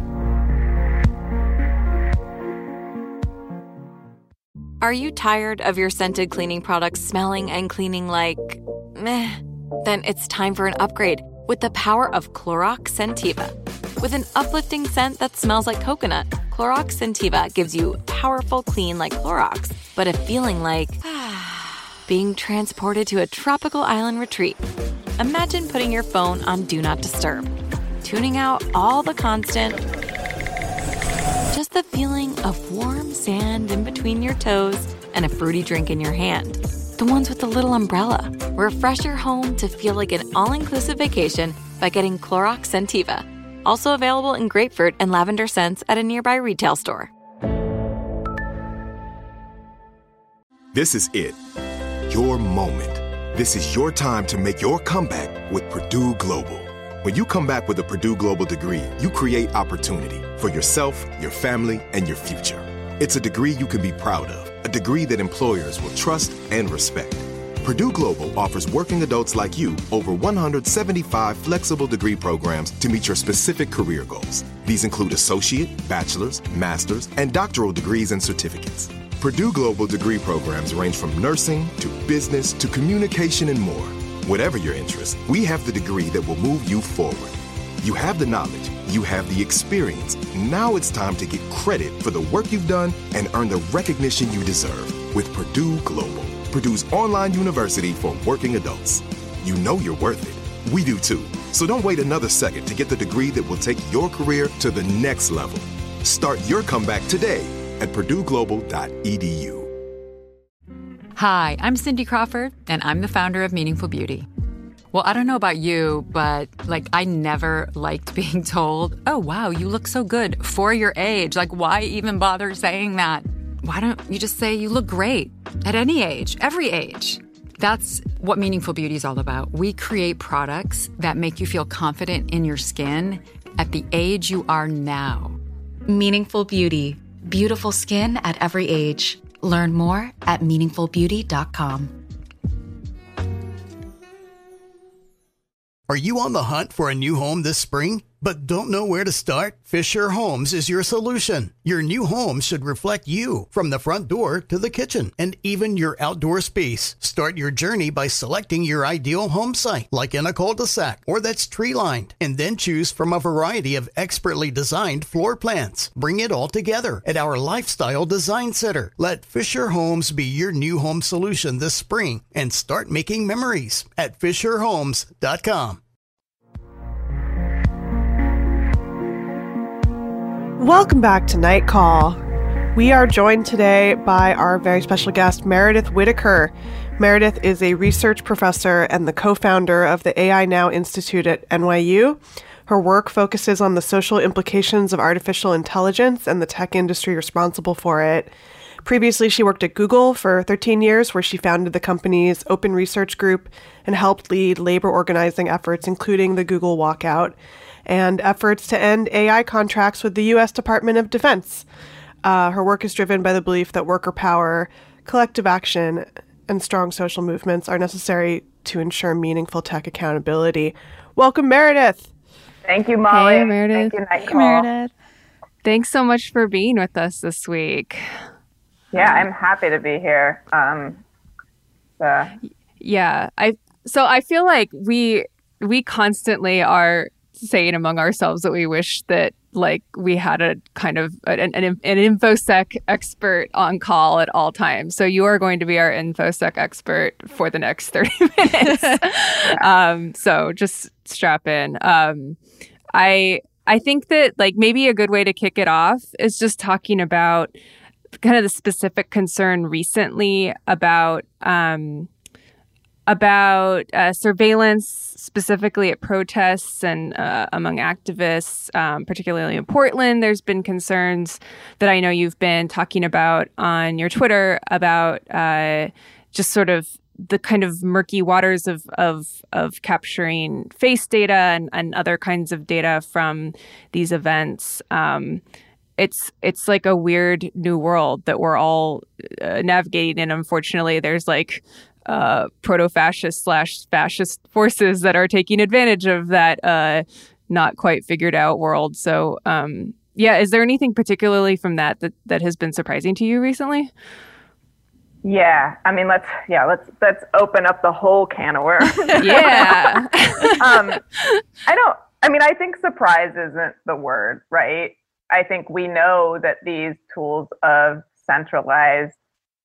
Are you tired of your scented cleaning products smelling and cleaning like meh? Then it's time for an upgrade with the power of Clorox Scentiva. With an uplifting scent that smells like coconut, Clorox Scentiva gives you powerful clean like Clorox, but a feeling like being transported to a tropical island retreat. Imagine putting your phone on Do Not Disturb, tuning out all the constant, just the feeling of warm sand in between your toes and a fruity drink in your hand. The ones with the little umbrella. Refresh your home to feel like an all-inclusive vacation by getting Clorox Scentiva. Also available in grapefruit and lavender scents at a nearby retail store. This is it. Your moment. This is your time to make your comeback with Purdue Global. When you come back with a Purdue Global degree, you create opportunity for yourself, your family, and your future. It's a degree you can be proud of, a degree that employers will trust and respect. Purdue Global offers working adults like you over one hundred seventy-five flexible degree programs to meet your specific career goals. These include associate, bachelor's, master's, and doctoral degrees and certificates. Purdue Global degree programs range from nursing to business to communication and more. Whatever your interest, we have the degree that will move you forward. You have the knowledge, you have the experience. Now it's time to get credit for the work you've done and earn the recognition you deserve with Purdue Global, Purdue's online university for working adults. You know you're worth it. We do too. So don't wait another second to get the degree that will take your career to the next level. Start your comeback today at purdue global dot e d u. Hi, I'm Cindy Crawford, and I'm the founder of Meaningful Beauty. Well, I don't know about you, but like I never liked being told, oh, wow, you look so good for your age. Like, why even bother saying that? Why don't you just say you look great at any age, every age? That's what Meaningful Beauty is all about. We create products that make you feel confident in your skin at the age you are now. Meaningful Beauty. Beautiful skin at every age. Learn more at meaningful beauty dot com. Are you on the hunt for a new home this spring, but don't know where to start? Fisher Homes is your solution. Your new home should reflect you, from the front door to the kitchen, and even your outdoor space. Start your journey by selecting your ideal home site, like in a cul-de-sac or that's tree-lined, and then choose from a variety of expertly designed floor plans. Bring it all together at our Lifestyle Design Center. Let Fisher Homes be your new home solution this spring and start making memories at fisher homes dot com. Welcome back to Night Call. We are joined today by our very special guest, Meredith Whittaker. Meredith is a research professor and the co-founder of the A I Now Institute at N Y U. Her work focuses on the social implications of artificial intelligence and the tech industry responsible for it. Previously, she worked at Google for thirteen years, where she founded the company's Open Research Group and helped lead labor organizing efforts, including the Google walkout, and efforts to end A I contracts with the U S Department of Defense. Uh, her work is driven by the belief that worker power, collective action, and strong social movements are necessary to ensure meaningful tech accountability. Welcome, Meredith. Thank you, Molly. Hey, Meredith. Thank you, Night Hey, Call. Meredith. Thanks so much for being with us this week. Yeah, I'm happy to be here. Um, uh, Yeah, I so I feel like we we constantly are saying among ourselves that we wish that like we had a kind of an, an, an InfoSec expert on call at all times. So you are going to be our InfoSec expert for the next thirty minutes. um, so just strap in. Um, I I think that like maybe a good way to kick it off is just talking about kind of the specific concern recently about um, about uh, surveillance, specifically at protests and uh, among activists, um, particularly in Portland. There's been concerns that I know you've been talking about on your Twitter about uh, just sort of the kind of murky waters of of, of capturing face data and, and other kinds of data from these events. Um, it's it's like a weird new world that we're all uh, navigating, and unfortunately, there's like uh, proto-fascist slash fascist forces that are taking advantage of that uh, not quite figured out world. So, um, yeah, is there anything particularly from that, that that has been surprising to you recently? Yeah, I mean, let's yeah, let's let's open up the whole can of worms. Yeah. um, I don't. I mean, I think surprise isn't the word, right? I think we know that these tools of centralized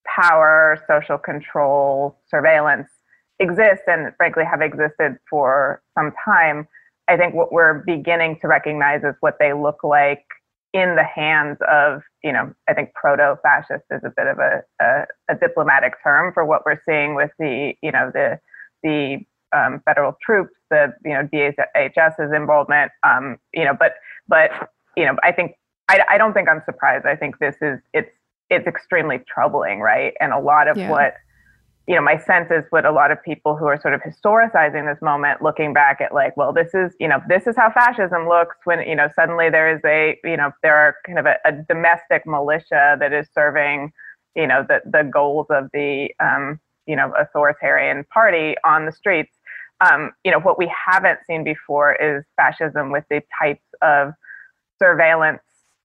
power, social control, surveillance exist, and frankly have existed for some time. I think what we're beginning to recognize is what they look like in the hands of, you know, I think proto-fascist is a bit of a, a, a diplomatic term for what we're seeing with the, you know, the the um, federal troops, the, you know, DHS's involvement, um, you know, but but you know, I think I, I don't think I'm surprised. I think this is it's it's extremely troubling, right? And a lot of Yeah. what, you know, my sense is what a lot of people who are sort of historicizing this moment, looking back at like, well, this is, you know, this is how fascism looks when, you know, suddenly there is a, you know, there are kind of a, a domestic militia that is serving, you know, the, the goals of the, um, you know, authoritarian party on the streets. Um, you know, what we haven't seen before is fascism with the types of surveillance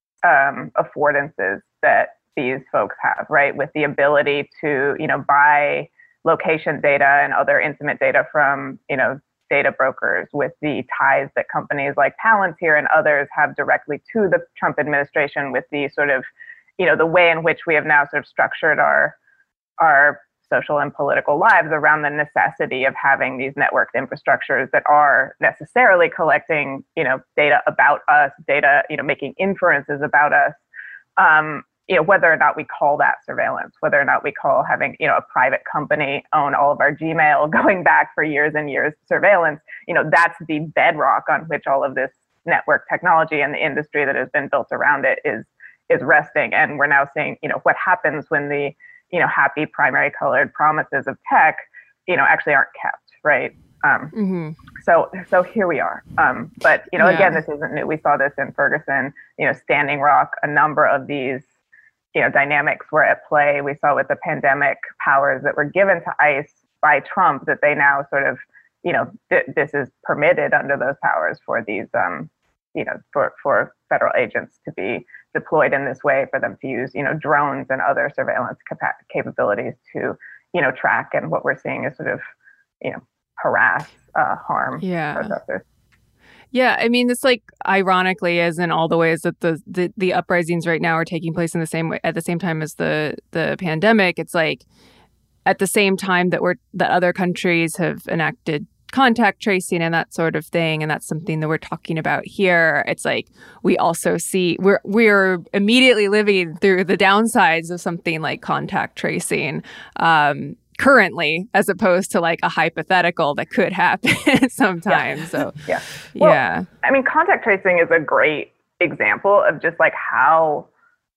um, affordances that these folks have, right? With the ability to, you know, buy location data and other intimate data from, you know, data brokers, with the ties that companies like Palantir and others have directly to the Trump administration, with the sort of, you know, the way in which we have now sort of structured our, our social and political lives around the necessity of having these networked infrastructures that are necessarily collecting, you know, data about us, data, you know, making inferences about us. Um, you know, whether or not we call that surveillance, whether or not we call having, you know, a private company own all of our Gmail going back for years and years surveillance, you know, that's the bedrock on which all of this network technology and the industry that has been built around it is is resting. And we're now seeing, you know, what happens when the, you know, happy primary colored promises of tech, you know, actually aren't kept, right? Um, Mm-hmm. So, so here we are. Um, but, you know, Yeah. again, this isn't new. We saw this in Ferguson, you know, Standing Rock, a number of these, you know, dynamics were at play. We saw with the pandemic powers that were given to ICE by Trump that they now sort of, you know, th- this is permitted under those powers for these, um, you know, for, for federal agents to be deployed in this way, for them to use, you know, drones and other surveillance capa- capabilities to, you know, track. And what we're seeing is sort of, you know, harass, uh, harm Yeah. protesters. Yeah, I mean, it's like ironically, as in all the ways that the, the the uprisings right now are taking place in the same way at the same time as the the pandemic. It's like at the same time that we're that other countries have enacted contact tracing and that sort of thing, and that's something that we're talking about here. It's like we also see we're we're immediately living through the downsides of something like contact tracing. Um, currently, as opposed to like a hypothetical that could happen sometime. Yeah. So yeah. Well, yeah. I mean, contact tracing is a great example of just like how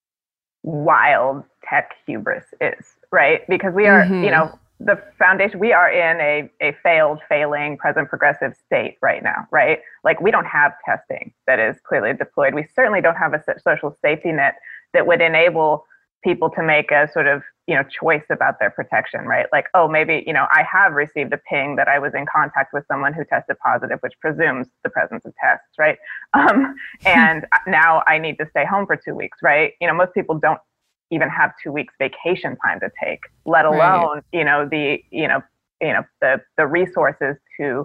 wild tech hubris is, right? Because we are, Mhm. you know, the foundation, we are in a, a failed, failing, present progressive state right now, right? Like we don't have testing that is clearly deployed. We certainly don't have a so- social safety net that would enable people to make a sort of, you know, choice about their protection, right? Like, oh, maybe, you know, I have received a ping that I was in contact with someone who tested positive, which presumes the presence of tests, right? Um, and now I need to stay home for two weeks, right? You know, most people don't even have two weeks vacation time to take, let alone, right. you know, the, you know, you know, the, the resources to,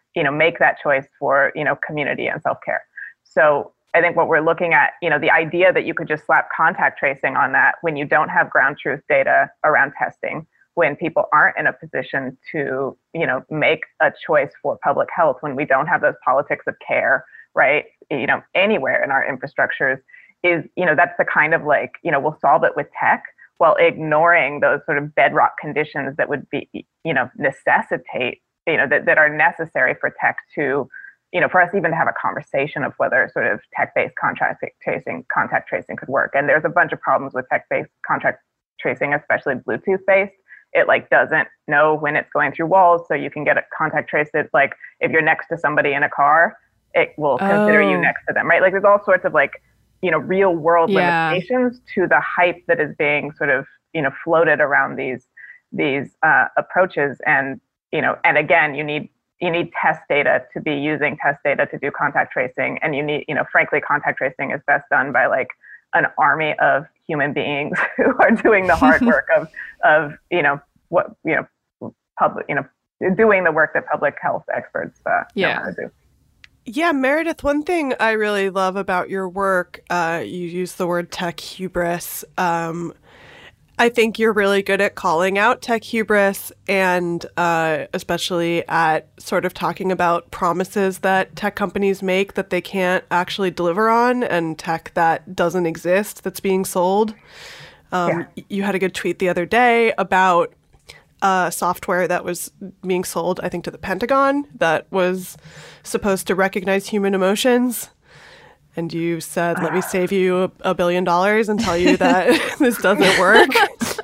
you know, make that choice for, you know, community and self-care. So I think what we're looking at, you know, the idea that you could just slap contact tracing on that when you don't have ground truth data around testing, when people aren't in a position to, you know, make a choice for public health, when we don't have those politics of care, right, you know, anywhere in our infrastructures, is, you know, that's the kind of like, you know, we'll solve it with tech while ignoring those sort of bedrock conditions that would be, you know, necessitate, you know, that, that are necessary for tech to, you know, for us even to have a conversation of whether sort of tech-based contact tracing, contact tracing could work. And there's a bunch of problems with tech-based contact tracing, especially Bluetooth-based. It like doesn't know when it's going through walls, so you can get a contact trace it. Like if you're next to somebody in a car, it will consider Oh. you next to them, right? Like there's all sorts of like, you know, real world Yeah. limitations to the hype that is being sort of, you know, floated around these these uh, approaches. And, you know, and again, you need you need test data to be using test data to do contact tracing. And you need, you know, frankly, contact tracing is best done by like an army of human beings who are doing the hard work of, of, you know, what, you know, public, you know, doing the work that public health experts uh, Yeah. know how to do. Yeah, Meredith, one thing I really love about your work, uh, you use the word tech hubris. Um, I think you're really good at calling out tech hubris and uh, especially at sort of talking about promises that tech companies make that they can't actually deliver on, and tech that doesn't exist that's being sold. Um, Yeah. You had a good tweet the other day about uh, software that was being sold, I think, to the Pentagon that was supposed to recognize human emotions. And you said, let me save you a, a billion dollars and tell you that this doesn't work.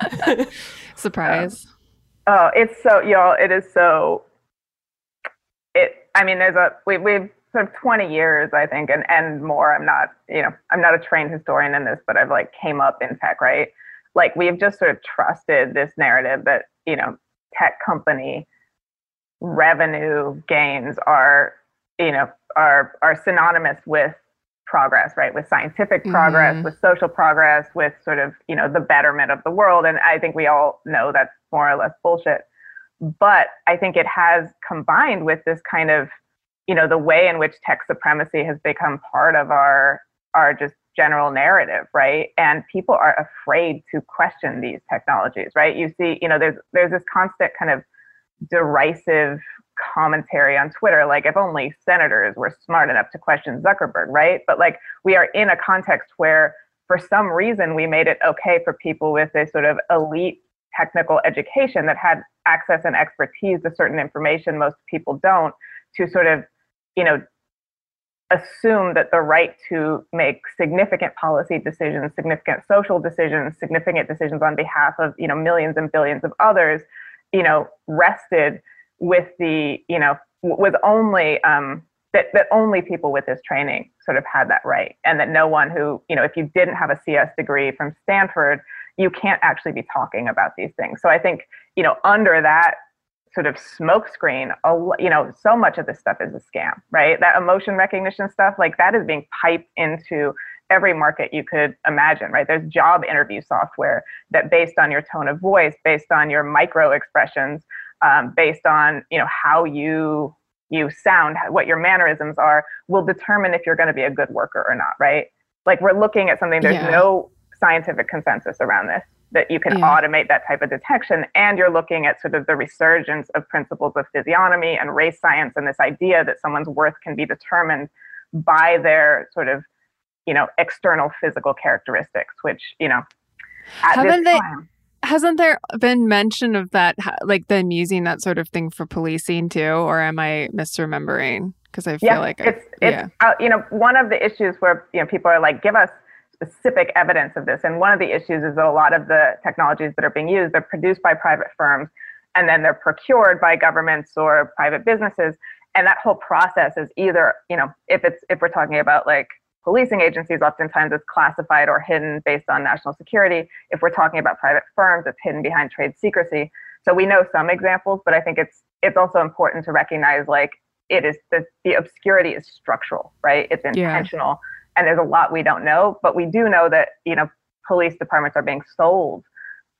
Surprise. Oh, it's so, y'all, it is so, it, I mean, there's a, we, we've sort of twenty years, I think, and, and more. I'm not, you know, I'm not a trained historian in this, but I've like came up in tech, right? Like we've just sort of trusted this narrative that, you know, tech company revenue gains are, you know, are, are synonymous with progress, right? With scientific progress, Mhm. with social progress, with sort of, you know, the betterment of the world. And I think we all know that's more or less bullshit. But I think it has combined with this kind of, you know, the way in which tech supremacy has become part of our, our just general narrative, right? And people are afraid to question these technologies, right? You see, you know, there's, there's this constant kind of derisive commentary on Twitter, like if only senators were smart enough to question Zuckerberg, right? But like we are in a context where for some reason we made it okay for people with a sort of elite technical education that had access and expertise to certain information most people don't, to sort of, you know, assume that the right to make significant policy decisions, significant social decisions, significant decisions on behalf of, you know, millions and billions of others, you know, rested with the, you know, with only, um, that, that only people with this training sort of had that right. And that no one who, you know, if you didn't have a C S degree from Stanford, you can't actually be talking about these things. So I think, you know, under that sort of smokescreen, you know, so much of this stuff is a scam, right? That emotion recognition stuff, like that is being piped into every market you could imagine, right? There's job interview software that based on your tone of voice, based on your micro expressions, um, based on, you know, how you you sound, what your mannerisms are, will determine if you're going to be a good worker or not, right? Like we're looking at something, there's Yeah. no scientific consensus around this, that you can Yeah. automate that type of detection. And you're looking at sort of the resurgence of principles of physiognomy and race science and this idea that someone's worth can be determined by their sort of, you know, external physical characteristics, which, you know, at Haven't this they? time, Hasn't there been mention of that, ha- like them using that sort of thing for policing too? Or am I misremembering? Because I feel yeah, like I, it's, it's yeah. uh, you know, one of the issues where, you know, people are like, give us specific evidence of this. And one of the issues is that a lot of the technologies that are being used, they're produced by private firms, and then they're procured by governments or private businesses. And that whole process is either, you know, if it's, if we're talking about like policing agencies, oftentimes it's classified or hidden based on national security. If we're talking about private firms, it's hidden behind trade secrecy. So we know some examples, but I think it's, it's also important to recognize like it is, the, the obscurity is structural, right? It's intentional. Yeah. And there's a lot we don't know, but we do know that, you know, police departments are being sold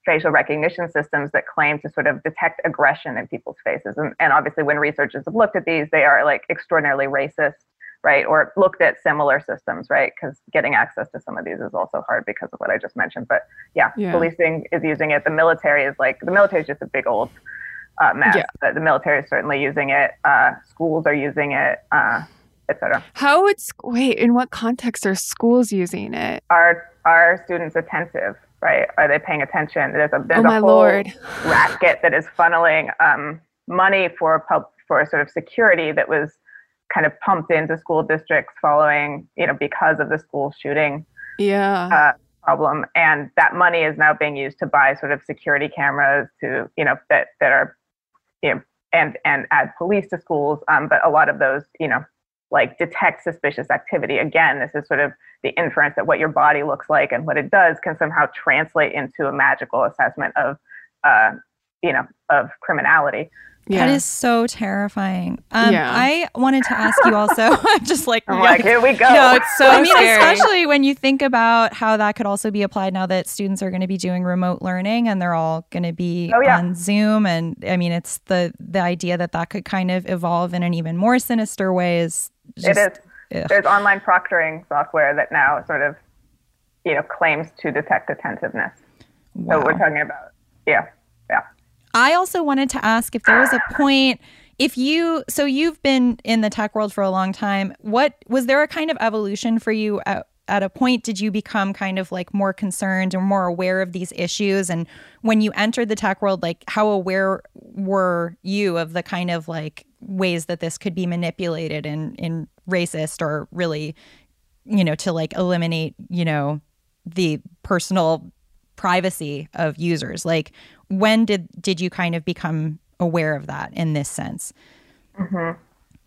facial recognition systems that claim to sort of detect aggression in people's faces. And, and obviously when researchers have looked at these, they are like extraordinarily racist, right? Or looked at similar systems, right? Because getting access to some of these is also hard because of what I just mentioned. But yeah, yeah. policing is using it. The military is like, the military is just a big old uh, mess. Yeah. But the military is certainly using it. Uh, schools are using it, uh, et cetera. How would, wait, in what context are schools using it? Are, are students attentive? Right? Are they paying attention? There's a there's oh my a whole Lord. racket that is funneling um, money for pub, for sort of security that was kind of pumped into school districts following, you know, because of the school shooting yeah. uh, problem, and that money is now being used to buy sort of security cameras to, you know, that that are, you know, and and add police to schools. Um, but a lot of those, you know, like detect suspicious activity. Again, this is sort of the inference that what your body looks like and what it does can somehow translate into a magical assessment of, uh, you know, of criminality. Yeah. That is so terrifying. Um, yeah. I wanted to ask you also, just like, I'm like, here we go. No, it's so I mean, scary. Especially when you think about how that could also be applied now that students are going to be doing remote learning and they're all going to be oh, yeah. on Zoom. And I mean, it's the, the idea that that could kind of evolve in an even more sinister way is just, it is. Ugh. There's online proctoring software that now sort of, you know, claims to detect attentiveness. Wow. So we're talking about, yeah, yeah. I also wanted to ask if there was a point, if you, so you've been in the tech world for a long time. What, was there a kind of evolution for you at, at a point? Did you become kind of like more concerned or more aware of these issues? And when you entered the tech world, like how aware were you of the kind of like ways that this could be manipulated in, in racist or really, you know, to like eliminate, you know, the personal privacy of users? Like when did did you kind of become aware of that in this sense? Mm-hmm.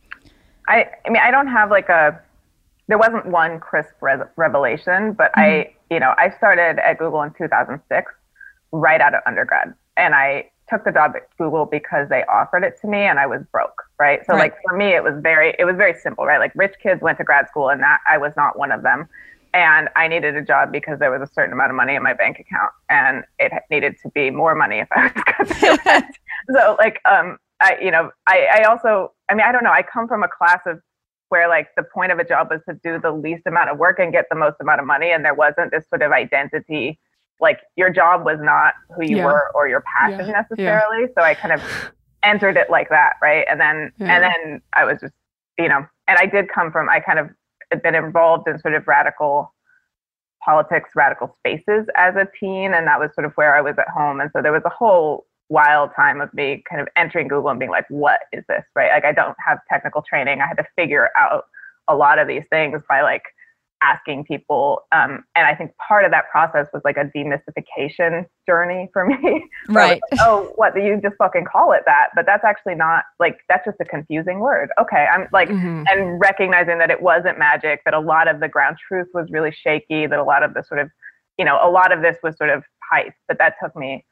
I I mean, I don't have like a, there wasn't one crisp re- revelation, but mm-hmm. I, you know, I started at Google in two thousand six, right out of undergrad. And I took the job at Google because they offered it to me and I was broke, right? So right. like for me, it was very, it was very simple, right? Like rich kids went to grad school and that I was not one of them. And I needed a job because there was a certain amount of money in my bank account and it needed to be more money if I was going to pay rent. So like, um, I, you know, I, I also, I mean, I don't know, I come from a class of where like the point of a job was to do the least amount of work and get the most amount of money. And there wasn't this sort of identity, like your job was not who you yeah. were or your passion yeah. necessarily. Yeah. So I kind of entered it like that. Right. And then, yeah. and then I was just, you know, and I did come from, I kind of had been involved in sort of radical politics, radical spaces as a teen. And that was sort of where I was at home. And so there was a whole wild time of me kind of entering Google and being like, what is this? Right. Like I don't have technical training. I had to figure out a lot of these things by like asking people. Um, and I think part of that process was like a demystification journey for me. Right. Like, oh, what, you just fucking call it that. But that's actually not like, that's just a confusing word. Okay. I'm like, mm-hmm. and recognizing that it wasn't magic, that a lot of the ground truth was really shaky, that a lot of the sort of, you know, a lot of this was sort of hype, but that took me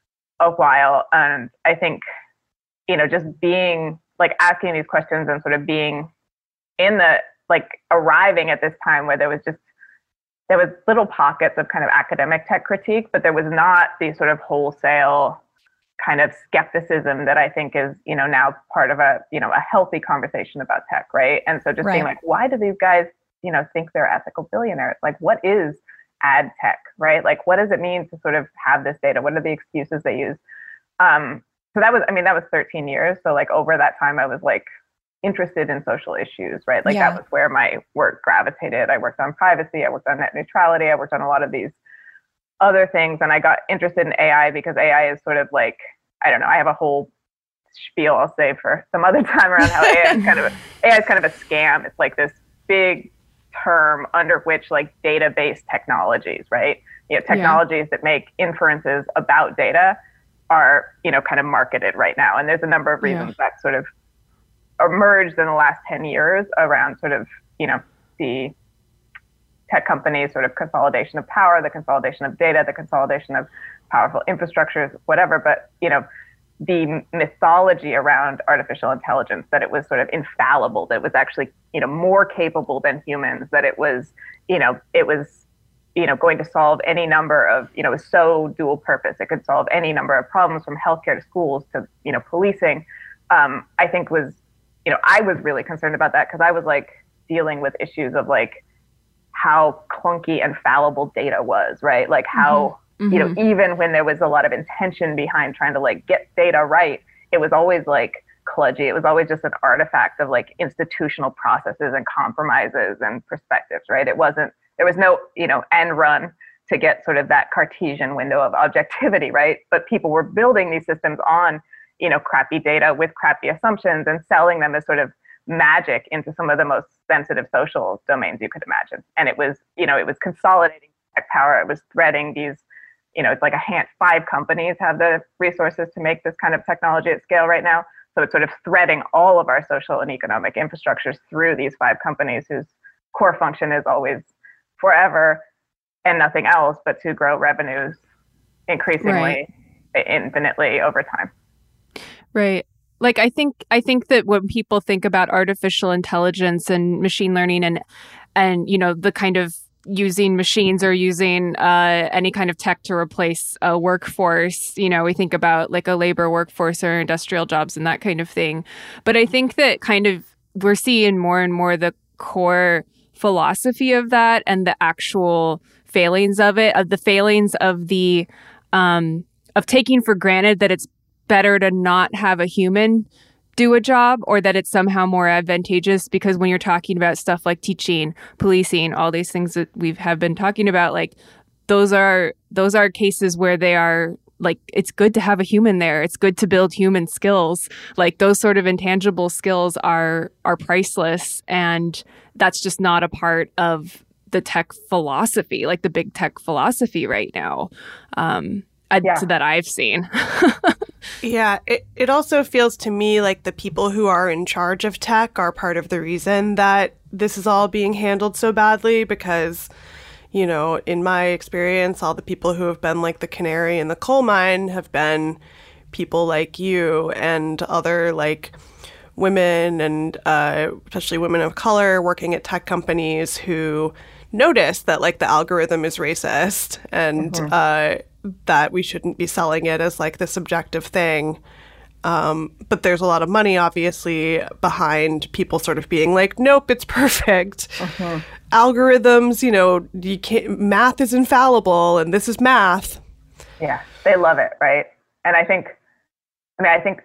a while. And I think, you know, just being like asking these questions and sort of being in the, like arriving at this time where there was just, there was little pockets of kind of academic tech critique, but there was not the sort of wholesale kind of skepticism that I think is, you know, now part of a, you know, a healthy conversation about tech, right? And so just right. being like, why do these guys, you know, think they're ethical billionaires? Like, what is ad tech, right? Like, what does it mean to sort of have this data? What are the excuses they use? Um, so that was, I mean, that was thirteen years. So like over that time, I was like, interested in social issues, right? Like yeah. that was where my work gravitated. I worked on privacy, I worked on net neutrality, I worked on a lot of these other things. And I got interested in A I because A I is sort of like, I don't know, I have a whole spiel I'll say for some other time around how A I is kind of, A I is kind of a scam. It's like this big term under which like database technologies, right? You know, technologies yeah. that make inferences about data are, you know, kind of marketed right now. And there's a number of reasons yeah. that sort of emerged in the last ten years around sort of, you know, the tech companies sort of consolidation of power, the consolidation of data, the consolidation of powerful infrastructures, whatever. But, you know, the mythology around artificial intelligence, that it was sort of infallible, that it was actually, you know, more capable than humans, that it was, you know, it was, you know, going to solve any number of, you know, it was so dual purpose. It could solve any number of problems from healthcare to schools to, you know, policing. Um, I think was, you know, I was really concerned about that because I was like dealing with issues of like how clunky and fallible data was, right? Like how, mm-hmm. you know, mm-hmm. even when there was a lot of intention behind trying to like get data right, it was always like kludgy. It was always just an artifact of like institutional processes and compromises and perspectives, right? It wasn't, there was no, you know, end run to get sort of that Cartesian window of objectivity, right? But people were building these systems on, you know, crappy data with crappy assumptions and selling them as sort of magic into some of the most sensitive social domains you could imagine. And it was, you know, it was consolidating tech power. It was threading these, you know, it's like a hand, five companies have the resources to make this kind of technology at scale right now. So it's sort of threading all of our social and economic infrastructures through these five companies whose core function is always forever and nothing else but to grow revenues increasingly, right. infinitely over time. Right. Like, I think I think that when people think about artificial intelligence and machine learning and, and you know, the kind of using machines or using uh, any kind of tech to replace a workforce, you know, we think about like a labor workforce or industrial jobs and that kind of thing. But I think that kind of we're seeing more and more the core philosophy of that and the actual failings of it, of the failings of the, um, of taking for granted that it's better to not have a human do a job or that it's somehow more advantageous, because when you're talking about stuff like teaching, policing, all these things that we have been talking about, like those are those are cases where they are like, it's good to have a human there. It's good to build human skills. Like those sort of intangible skills are are priceless, and that's just not a part of the tech philosophy, like the big tech philosophy right now. Um, yeah. that I've seen. Yeah, it, it also feels to me like the people who are in charge of tech are part of the reason that this is all being handled so badly, because, you know, in my experience, all the people who have been like the canary in the coal mine have been people like you and other like women and uh, especially women of color working at tech companies who notice that like the algorithm is racist and mm-hmm. uh, that we shouldn't be selling it as like this objective thing. Um, but there's a lot of money, obviously, behind people sort of being like, nope, it's perfect. Uh-huh. Algorithms, you know, you can't, math is infallible and this is math. Yeah, they love it, right? And I think, I mean, I think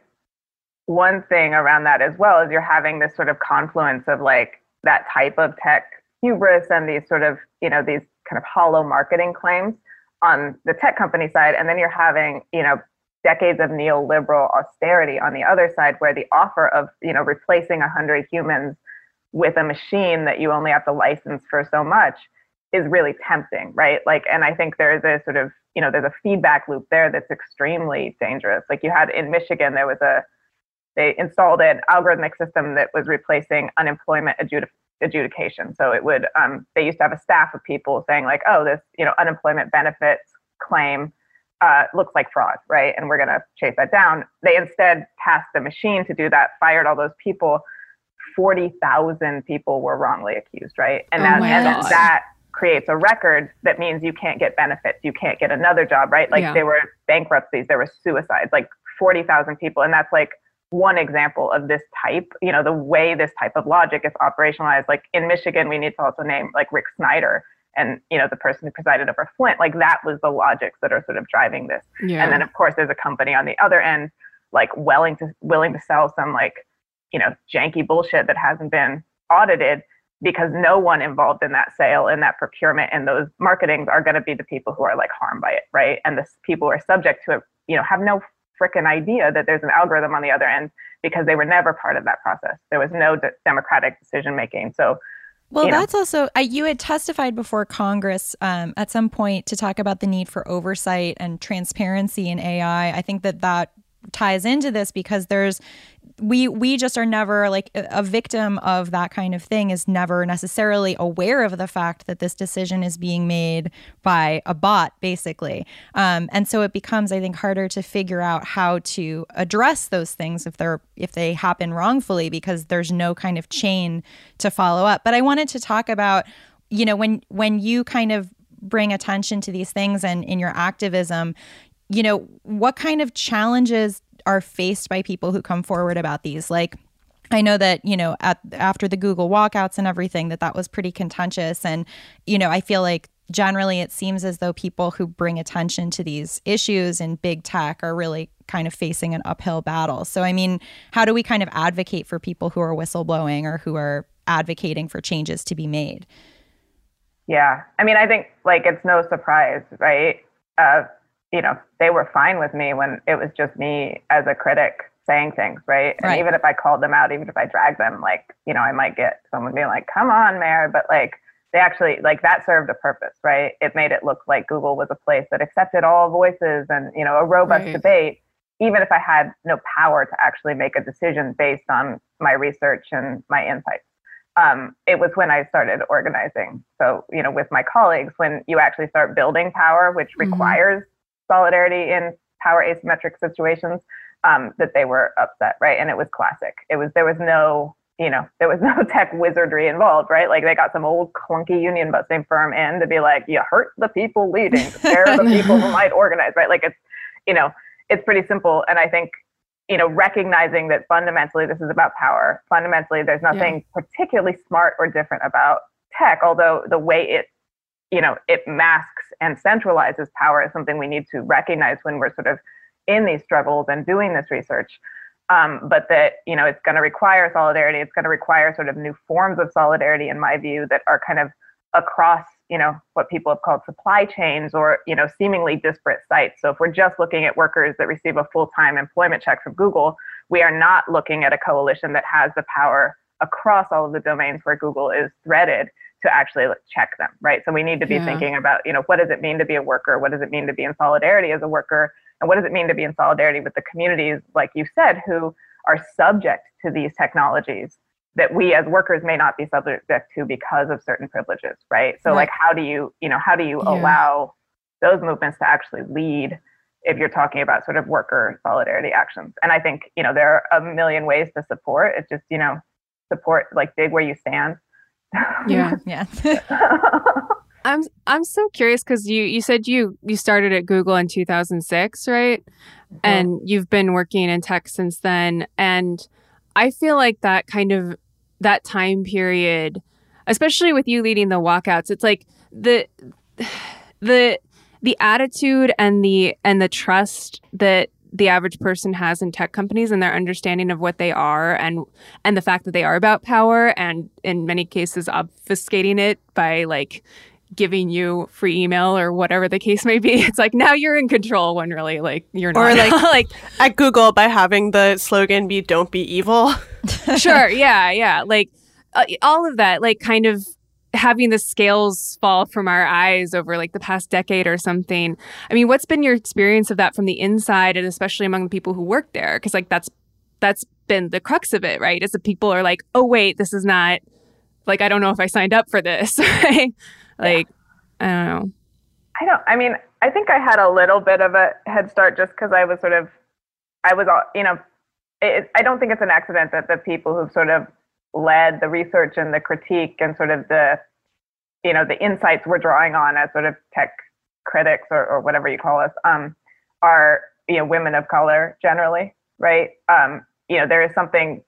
one thing around that as well is you're having this sort of confluence of like that type of tech hubris and these sort of, you know, these kind of hollow marketing claims on the tech company side. And then you're having, you know, decades of neoliberal austerity on the other side, where the offer of, you know, replacing a hundred humans with a machine that you only have to license for so much is really tempting, right? Like, and I think there's a sort of, you know, there's a feedback loop there that's extremely dangerous. Like you had in Michigan, there was a, they installed an algorithmic system that was replacing unemployment adjudication. adjudication. So it would, um, they used to have a staff of people saying like, oh, this, you know, unemployment benefits claim uh, looks like fraud, right? And we're going to chase that down. They instead tasked the machine to do that, fired all those people. forty thousand people were wrongly accused, right? And, oh that, and God. that creates a record that means you can't get benefits. You can't get another job, right? Like yeah. there were bankruptcies, there were suicides, like forty thousand people. And that's like one example of this type, you know, the way this type of logic is operationalized. Like in Michigan, we need to also name like Rick Snyder and, you know, the person who presided over Flint. Like that was the logics that are sort of driving this. Yeah. And then of course there's a company on the other end, like willing to willing to sell some like, you know, janky bullshit that hasn't been audited, because no one involved in that sale and that procurement and those marketings are going to be the people who are like harmed by it, right? And the people who are subject to it, you know, have no frickin' idea that there's an algorithm on the other end, because they were never part of that process. There was no de- democratic decision making. So, well, you know. that's also, uh, you had testified before Congress um, at some point to talk about the need for oversight and transparency in A I. I think that that ties into this, because there's, we we just are never like a victim of that kind of thing is never necessarily aware of the fact that this decision is being made by a bot, basically. Um, and so it becomes, I think, harder to figure out how to address those things if they're if they happen wrongfully, because there's no kind of chain to follow up. But I wanted to talk about, you know, when when you kind of bring attention to these things and in your activism, you know, what kind of challenges are faced by people who come forward about these? Like, I know that, you know, at, after the Google walkouts and everything, that that was pretty contentious. And, you know, I feel like generally it seems as though people who bring attention to these issues in big tech are really kind of facing an uphill battle. So, I mean, how do we kind of advocate for people who are whistleblowing or who are advocating for changes to be made? Yeah. I mean, I think like it's no surprise, right? Uh, you know, they were fine with me when it was just me as a critic saying things, right? And Right. even if I called them out, even if I dragged them, like, you know, I might get someone being like, come on, Mayor, but like, they actually, like, that served a purpose, right? It made it look like Google was a place that accepted all voices and, you know, a robust Right. debate, even if I had no power to actually make a decision based on my research and my insights. Um, it was when I started organizing. So, you know, with my colleagues, when you actually start building power, which Mhm. requires solidarity in power asymmetric situations, um, that they were upset, right? And it was classic. It was, there was no, you know, there was no tech wizardry involved, right? Like they got some old clunky union busting firm in to be like, you hurt the people leading, spare the people who might organize, right? Like it's, you know, it's pretty simple. And I think, you know, recognizing that fundamentally this is about power. Fundamentally, there's nothing particularly smart or different about tech, although the way it, you know, it masks and centralizes power is something we need to recognize when we're sort of in these struggles and doing this research. Um, but that, you know, it's going to require solidarity. It's going to require sort of new forms of solidarity, in my view, that are kind of across, you know, what people have called supply chains or, you know, seemingly disparate sites. So if we're just looking at workers that receive a full-time employment check from Google, we are not looking at a coalition that has the power across all of the domains where Google is threaded to actually check them, right? So we need to be Yeah. thinking about, you know, what does it mean to be a worker? What does it mean to be in solidarity as a worker? And what does it mean to be in solidarity with the communities, like you said, who are subject to these technologies that we as workers may not be subject to because of certain privileges, right? So Right. like, how do you, you know, how do you Yeah. allow those movements to actually lead if you're talking about sort of worker solidarity actions? And I think, you know, there are a million ways to support. It's just, you know, support, like dig where you stand. Yeah. Yeah. I'm I'm so curious because you you said you you started at Google in two thousand six, right? And you've been working in tech since then. And I feel like that kind of that time period, especially with you leading the walkouts, it's like the the the attitude and the and the trust that the average person has in tech companies and their understanding of what they are and and the fact that they are about power and in many cases obfuscating it by like giving you free email or whatever the case may be. It's like now you're in control when really like you're not. Or like, like at Google by having the slogan be "Don't be evil." Sure, yeah, yeah. Like uh, all of that, like kind of having the scales fall from our eyes over like the past decade or something. I mean, what's been your experience of that from the inside and especially among the people who work there? Because like that's that's been the crux of it, right? Is that people are like, oh wait, this is not like I don't know if I signed up for this, right? Like, yeah. I don't know. I don't, I mean, I think I had a little bit of a head start just because I was sort of, I was, all you know, it, I don't think it's an accident that the people who've sort of led the research and the critique and sort of the, you know, the insights we're drawing on as sort of tech critics or, or whatever you call us, um, are, you know, women of color generally, right? Um, you know, there is something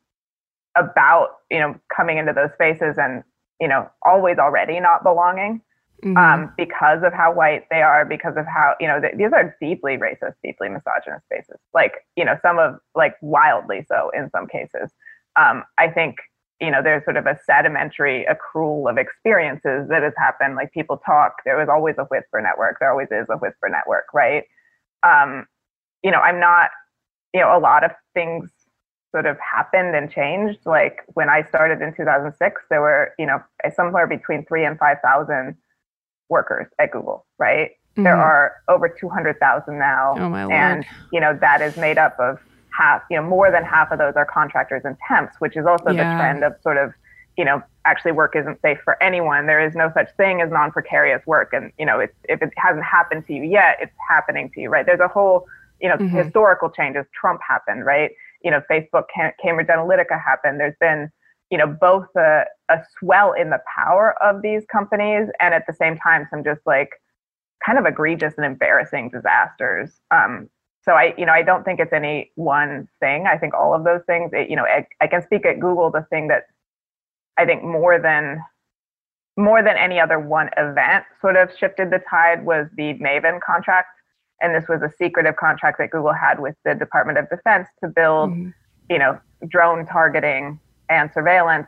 about, you know, coming into those spaces and, you know, always already not belonging Mm-hmm. um, because of how white they are, because of how, you know, th- these are deeply racist, deeply misogynist spaces. Like, you know, some of like wildly so in some cases. Um, I think, you know, there's sort of a sedimentary accrual of experiences that has happened. Like people talk, there was always a whisper network. There always is a whisper network, right? Um, you know, I'm not, you know, a lot of things sort of happened and changed. Like when I started in two thousand six, there were, you know, somewhere between three and five thousand workers at Google, right? Mm-hmm. There are over two hundred thousand now. Oh my Lord. And, you know, that is made up of half, you know, more than half of those are contractors and temps, which is also Yeah. the trend of sort of, you know, actually work isn't safe for anyone. There is no such thing as non-precarious work. And, you know, it's, if it hasn't happened to you yet, it's happening to you, right? There's a whole, you know, Mm-hmm. historical changes. Trump happened, right? You know, Facebook, Cambridge Analytica happened. There's been, you know, both a, a swell in the power of these companies and at the same time, some just like kind of egregious and embarrassing disasters. Um, so I, you know, I don't think it's any one thing. I think all of those things, it, you know, I, I can speak at Google. The thing that I think more than more than any other one event sort of shifted the tide was the Maven contract. And this was a secretive contract that Google had with the Department of Defense to build, mm-hmm. you know, drone targeting and surveillance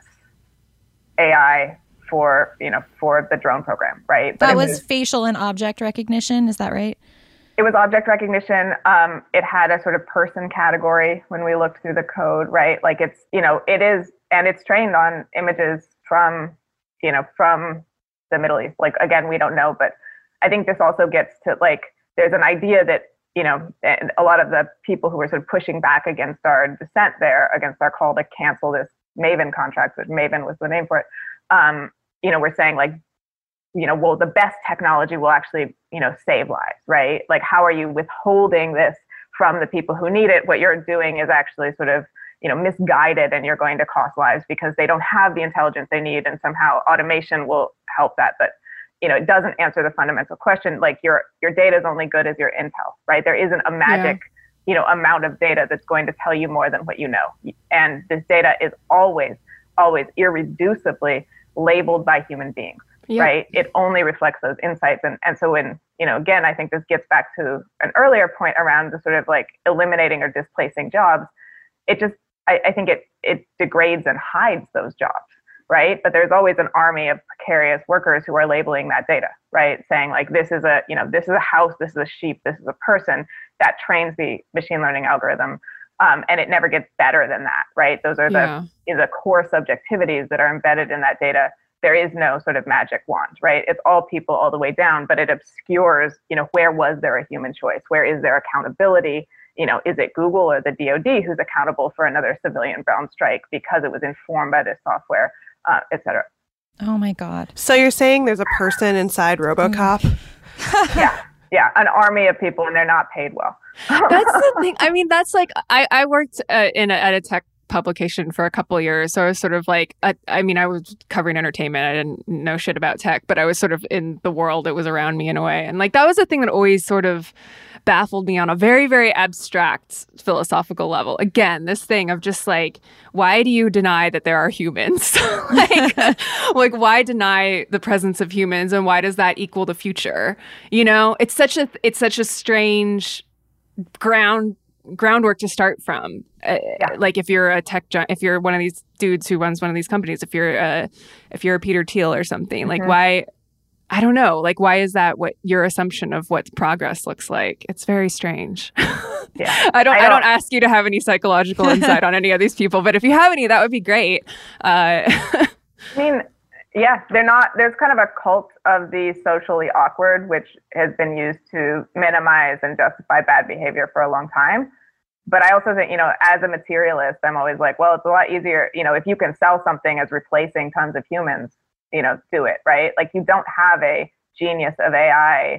A I for, you know, for the drone program, right? That was, was facial and object recognition. Is that right? It was object recognition. Um, it had a sort of person category when we looked through the code, right? Like it's, you know, it is, and it's trained on images from, you know, from the Middle East. Like, again, we don't know, but I think this also gets to like, there's an idea that, you know, and a lot of the people who were sort of pushing back against our dissent there, against our call to cancel this Maven contract, which Maven was the name for it, um, you know, we're saying like, you know, well, the best technology will actually, you know, save lives, right? Like, how are you withholding this from the people who need it? What you're doing is actually sort of, you know, misguided, and you're going to cost lives because they don't have the intelligence they need, and somehow automation will help that. But, you know, it doesn't answer the fundamental question. Like your your data is only good as your intel, right? There isn't a magic, yeah. you know, amount of data that's going to tell you more than what you know. And this data is always, always irreducibly labeled by human beings. Yep. Right. It only reflects those insights. And, and so when, you know, again, I think this gets back to an earlier point around the sort of like eliminating or displacing jobs. It just, I, I think it, it degrades and hides those jobs. Right. But there's always an army of precarious workers who are labeling that data, right? Saying like, this is a, you know, this is a house, this is a sheep, this is a person that trains the machine learning algorithm. Um, and it never gets better than that. Right. Those are the, yeah. the core subjectivities that are embedded in that data. There is no sort of magic wand, right? It's all people all the way down, but it obscures, you know, where was there a human choice? Where is there accountability? You know, is it Google or the D O D who's accountable for another civilian drone strike because it was informed by this software, uh, et cetera? Oh my God. So you're saying there's a person inside RoboCop? yeah, yeah, an army of people, and they're not paid well. That's the thing. I mean, that's like, I, I worked uh, in a, at a tech publication for a couple of years. So I was sort of like, I, I mean, I was covering entertainment. I didn't know shit about tech, but I was sort of in the world. It was around me in a way. And like, that was the thing that always sort of baffled me on a very, very abstract philosophical level. Again, this thing of just like, why do you deny that there are humans? like, like, why deny the presence of humans? And why does that equal the future? You know, it's such a, it's such a strange ground groundwork to start from. Uh, yeah. Like if you're a tech, gi- if you're one of these dudes who runs one of these companies, if you're a, if you're a Peter Thiel or something, mm-hmm. like why, I don't know, like why is that what your assumption of what progress looks like? It's very strange. yeah, I don't, I don't, I don't ask you to have any psychological insight on any of these people, but if you have any, that would be great. Uh, I mean, yeah, they're not, there's kind of a cult of the socially awkward, which has been used to minimize and justify bad behavior for a long time. But I also think, you know, as a materialist, I'm always like, well, it's a lot easier, you know, if you can sell something as replacing tons of humans, you know, do it, right? Like you don't have a genius of A I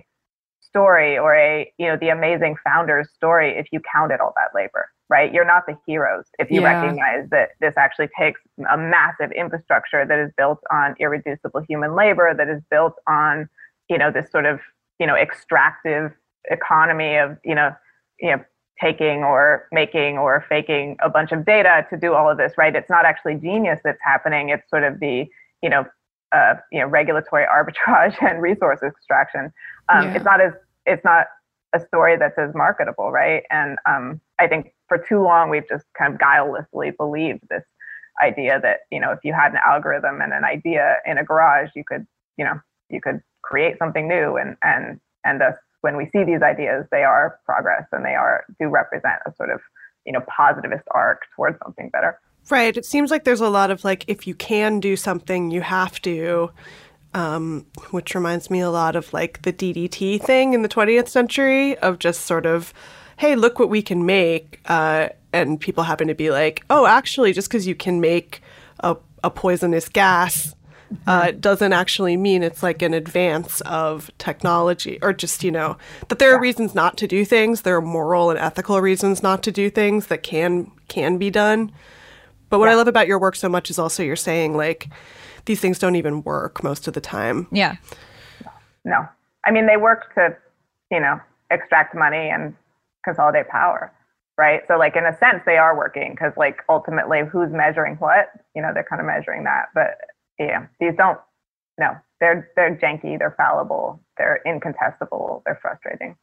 story or a, you know, the amazing founder's story if you counted all that labor, right? You're not the heroes if you yeah. recognize that this actually takes a massive infrastructure that is built on irreducible human labor, that is built on, you know, this sort of, you know, extractive economy of, you know, you know, taking or making or faking a bunch of data to do all of this, right? It's not actually genius that's happening. It's sort of the, you know, uh, you know, regulatory arbitrage and resource extraction. Um, yeah. It's not as, it's not a story that's as marketable, right? And um, I think for too long, we've just kind of guilelessly believed this idea that, you know, if you had an algorithm and an idea in a garage, you could, you know, you could create something new. And, and, and thus, when we see these ideas, they are progress and they are, do represent a sort of, you know, positivist arc towards something better. Right. It seems like there's a lot of like, if you can do something, you have to, um, which reminds me a lot of like the D D T thing in the twentieth century of just sort of, hey, look what we can make. Uh, and people happen to be like, oh, actually, just because you can make a, a poisonous gas uh, doesn't actually mean it's like an advance of technology, or just, you know, that there are reasons not to do things. There are moral and ethical reasons not to do things that can can be done. But what yeah. I love about your work so much is also you're saying like these things don't even work most of the time. Yeah. No. I mean, they work to, you know, extract money and consolidate power, right? So like in a sense, they are working because like ultimately who's measuring what, you know, they're kind of measuring that. But yeah, these don't, no, they're they're janky, they're fallible, they're incontestable, they're frustrating.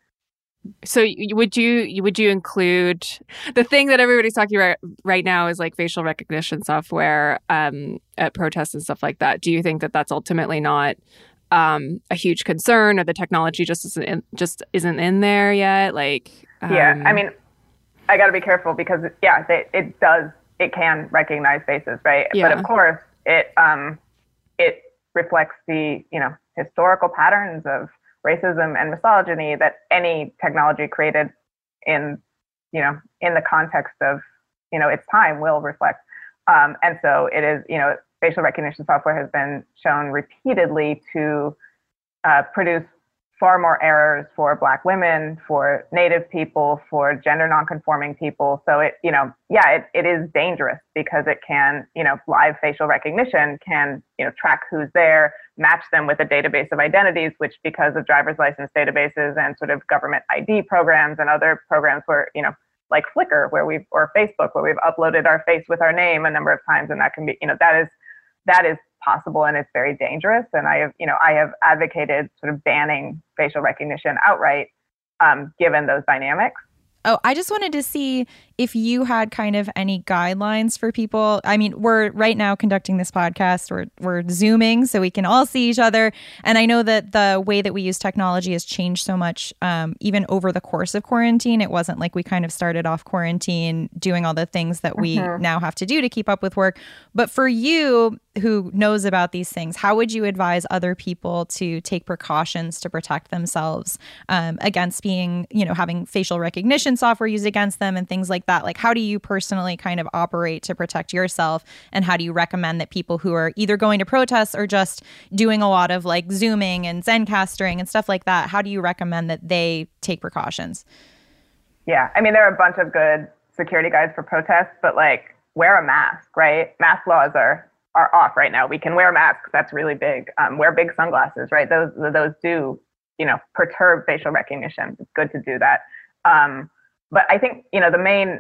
So would you would you include the thing that everybody's talking about right now is like facial recognition software um, at protests and stuff like that? Do you think that that's ultimately not um, a huge concern, or the technology just isn't in, just isn't in there yet? Like, um... yeah, I mean, I got to be careful because yeah, they, it does it can recognize faces, right? Yeah. But of course, it um, it reflects the you know historical patterns of racism and misogyny that any technology created in, you know, in the context of, you know, its time will reflect. Um, and so it is, you know, facial recognition software has been shown repeatedly to uh, produce far more errors for Black women, for Native people, for gender nonconforming people. So it, you know, yeah, it, it is dangerous because it can, you know, live facial recognition can, you know, track who's there, match them with a database of identities, which because of driver's license databases and sort of government I D programs and other programs where, you know, like Flickr, where we've, or Facebook, where we've uploaded our face with our name a number of times. And that can be, you know, that is, that is possible and it's very dangerous. And I have, you know, I have advocated sort of banning facial recognition outright, um, given those dynamics. Oh, I just wanted to see if you had kind of any guidelines for people. I mean, we're right now conducting this podcast. We're we're Zooming so we can all see each other. And I know that the way that we use technology has changed so much, um, even over the course of quarantine. It wasn't like we kind of started off quarantine doing all the things that we mm-hmm. now have to do to keep up with work. But for you, who knows about these things, how would you advise other people to take precautions to protect themselves um, against being, you know, having facial recognition software used against them and things like that? Like, how do you personally kind of operate to protect yourself? And how do you recommend that people who are either going to protests or just doing a lot of like Zooming and Zencastoring and stuff like that, how do you recommend that they take precautions? Yeah, I mean, there are a bunch of good security guides for protests, but like wear a mask, right? Mask laws are are off right now. We can wear masks. That's really big. Um, wear big sunglasses, right? Those those do, you know, perturb facial recognition. It's good to do that. Um, but I think, you know, the main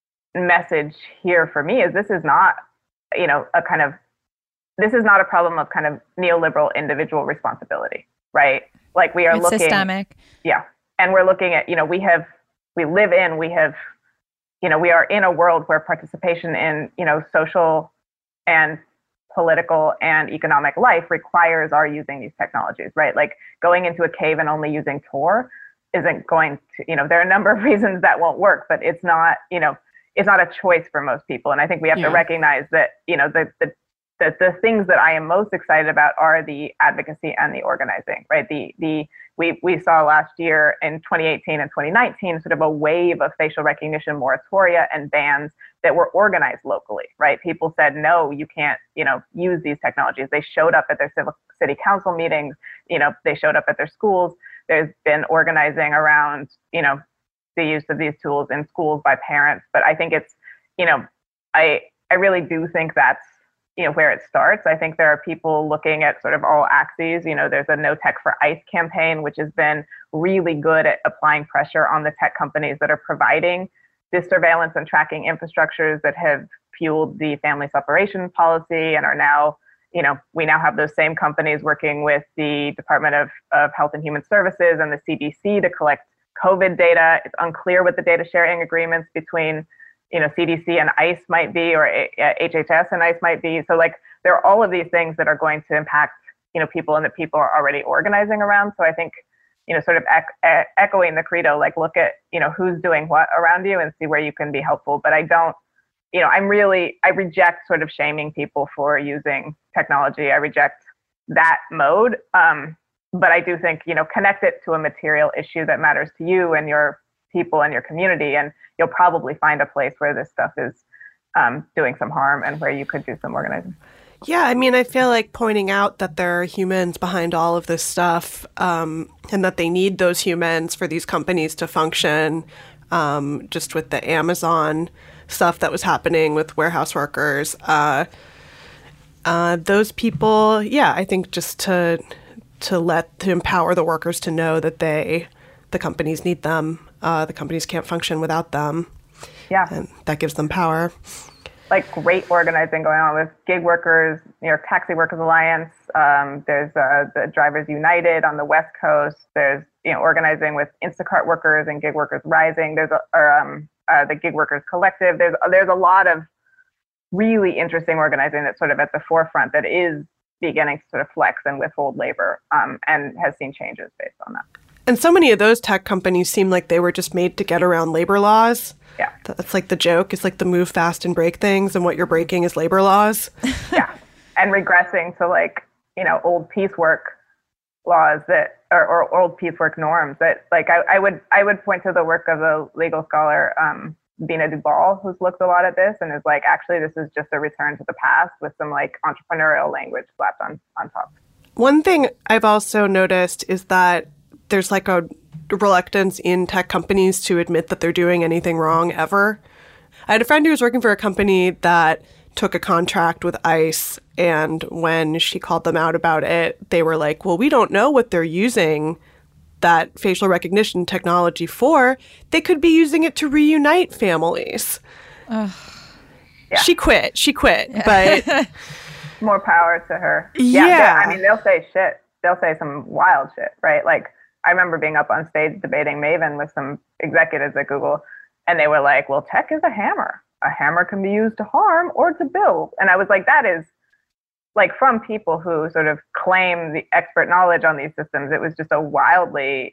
message here for me is this is not, you know, a kind of, this is not a problem of kind of neoliberal individual responsibility, right? Like we are it's looking systemic. Yeah. And we're looking at, you know, we have, we live in, we have, you know, we are in a world where participation in, you know, social and political and economic life requires our using these technologies, right? Like going into a cave and only using Tor isn't going to, you know, there are a number of reasons that won't work, but it's not, you know, it's not a choice for most people. And I think we have yeah. to recognize that, you know, the, the, the, the things that I am most excited about are the advocacy and the organizing, right? The, the, we, we saw last year in twenty eighteen and twenty nineteen, sort of a wave of facial recognition moratoria and bans that were organized locally, right? People said, no, you can't, you know, use these technologies. They showed up at their civil, city council meetings, you know, they showed up at their schools. There's been organizing around, you know, the use of these tools in schools by parents. But I think it's, you know, I I really do think that's, you know, where it starts. I think there are people looking at sort of all axes. You know, there's a No Tech for ICE campaign, which has been really good at applying pressure on the tech companies that are providing this surveillance and tracking infrastructures that have fueled the family separation policy and are now, you know, we now have those same companies working with the Department of, of Health and Human Services and the C D C to collect COVID data. It's unclear what the data sharing agreements between, you know, C D C and ICE might be, or H H S and ICE might be. So like there are all of these things that are going to impact, you know, people and that people are already organizing around. So I think, you know, sort of ec- echoing the credo, like look at, you know, who's doing what around you and see where you can be helpful. But I don't, you know, I'm really, I reject sort of shaming people for using technology. I reject that mode. Um, but I do think, you know, connect it to a material issue that matters to you and your people and your community. And you'll probably find a place where this stuff is um, doing some harm and where you could do some organizing. Yeah, I mean, I feel like pointing out that there are humans behind all of this stuff um, and that they need those humans for these companies to function. Um, just with the Amazon stuff that was happening with warehouse workers, uh, uh, those people, yeah, I think just to to let to empower the workers to know that they the companies need them. Uh, the companies can't function without them. Yeah. And that gives them power. Like great organizing going on with gig workers, New York Taxi Workers Alliance. Um, there's uh, the Drivers United on the West Coast. There's, you know, organizing with Instacart workers and Gig Workers Rising. There's a, or, um, uh, the Gig Workers Collective. There's there's a lot of really interesting organizing that's sort of at the forefront that is beginning to sort of flex and withhold labor, um, and has seen changes based on that. And so many of those tech companies seem like they were just made to get around labor laws. Yeah. That's like the joke. It's like the move fast and break things, and what you're breaking is labor laws. Yeah. And regressing to like, you know, old piecework laws that, or, or old piecework norms that like, I, I would, I would point to the work of a legal scholar, um, Bina Dubal, who's looked a lot at this and is like, actually, this is just a return to the past with some like entrepreneurial language slapped on, on top. One thing I've also noticed is that there's like a reluctance in tech companies to admit that they're doing anything wrong ever. I had a friend who was working for a company that took a contract with ICE, and when she called them out about it, they were like, well, we don't know what they're using that facial recognition technology for. They could be using it to reunite families. Ugh. Yeah. She quit. She quit. But more power to her. Yeah. yeah. I mean, they'll say shit. They'll say some wild shit, right? Like, I remember being up on stage debating Maven with some executives at Google, and they were like, well, tech is a hammer. A hammer can be used to harm or to build. And I was like, that is like from people who sort of claim the expert knowledge on these systems. It was just a wildly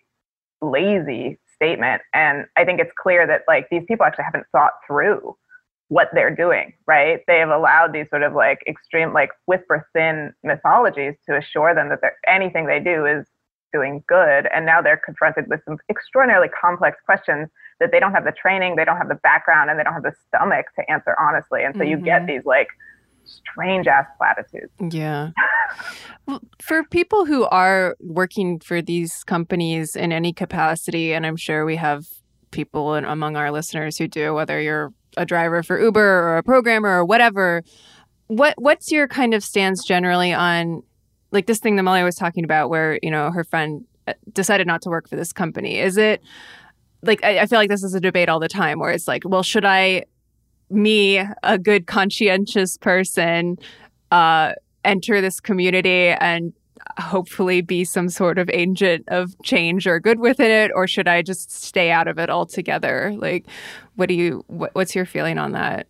lazy statement. And I think it's clear that like these people actually haven't thought through what they're doing, right? They have allowed these sort of like extreme, like whisper thin mythologies to assure them that they're, anything they do is doing good. And now they're confronted with some extraordinarily complex questions that they don't have the training, they don't have the background, and they don't have the stomach to answer honestly. And so mm-hmm. you get these like strange ass platitudes. Yeah. Well, for people who are working for these companies in any capacity, and I'm sure we have people in, among our listeners who do, whether you're a driver for Uber or a programmer or whatever, what what's your kind of stance generally on like this thing that Molly was talking about where, you know, her friend decided not to work for this company? Is it like, I, I feel like this is a debate all the time where it's like, well, should I, me, a good conscientious person, uh, enter this community and hopefully be some sort of agent of change or good within it? Or should I just stay out of it altogether? Like, what do you, what, what's your feeling on that?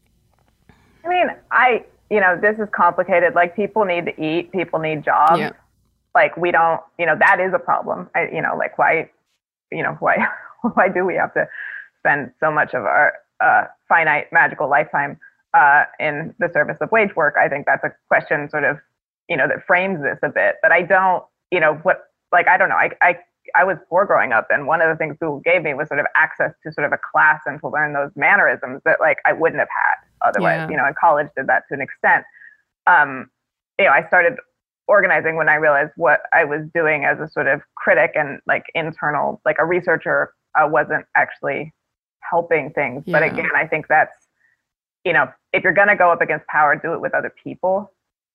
I mean, I, you know, this is complicated. Like people need to eat, people need jobs. Yeah. Like we don't, you know, that is a problem. I, you know, like why, you know, why, why do we have to spend so much of our uh, finite magical lifetime uh, in the service of wage work? I think that's a question sort of, you know, that frames this a bit, but I don't, you know, what, like, I don't know. I, I, I was poor growing up, and one of the things Google gave me was sort of access to sort of a class and to learn those mannerisms that like I wouldn't have had otherwise. Yeah. You know, and college did that to an extent. Um, you know, I started organizing when I realized what I was doing as a sort of critic and like internal, like a researcher uh, wasn't actually helping things. Yeah. But again, I think that's, you know, if you're going to go up against power, do it with other people.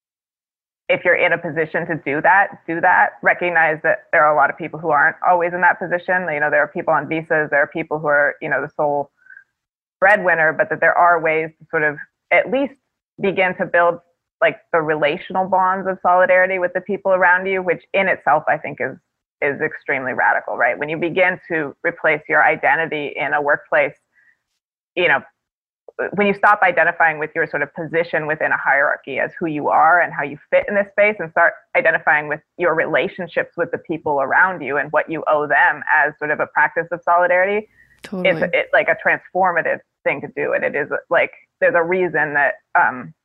If you're in a position to do that, do that. Recognize that there are a lot of people who aren't always in that position. You know, there are people on visas, there are people who are, you know, the sole breadwinner, but that there are ways to sort of at least begin to build like the relational bonds of solidarity with the people around you, which in itself, I think is, is extremely radical, right? When you begin to replace your identity in a workplace, you know, when you stop identifying with your sort of position within a hierarchy as who you are and how you fit in this space, and start identifying with your relationships with the people around you and what you owe them as sort of a practice of solidarity, totally. it's it, like a transformative thing to do. And it is like, there's a reason that, um,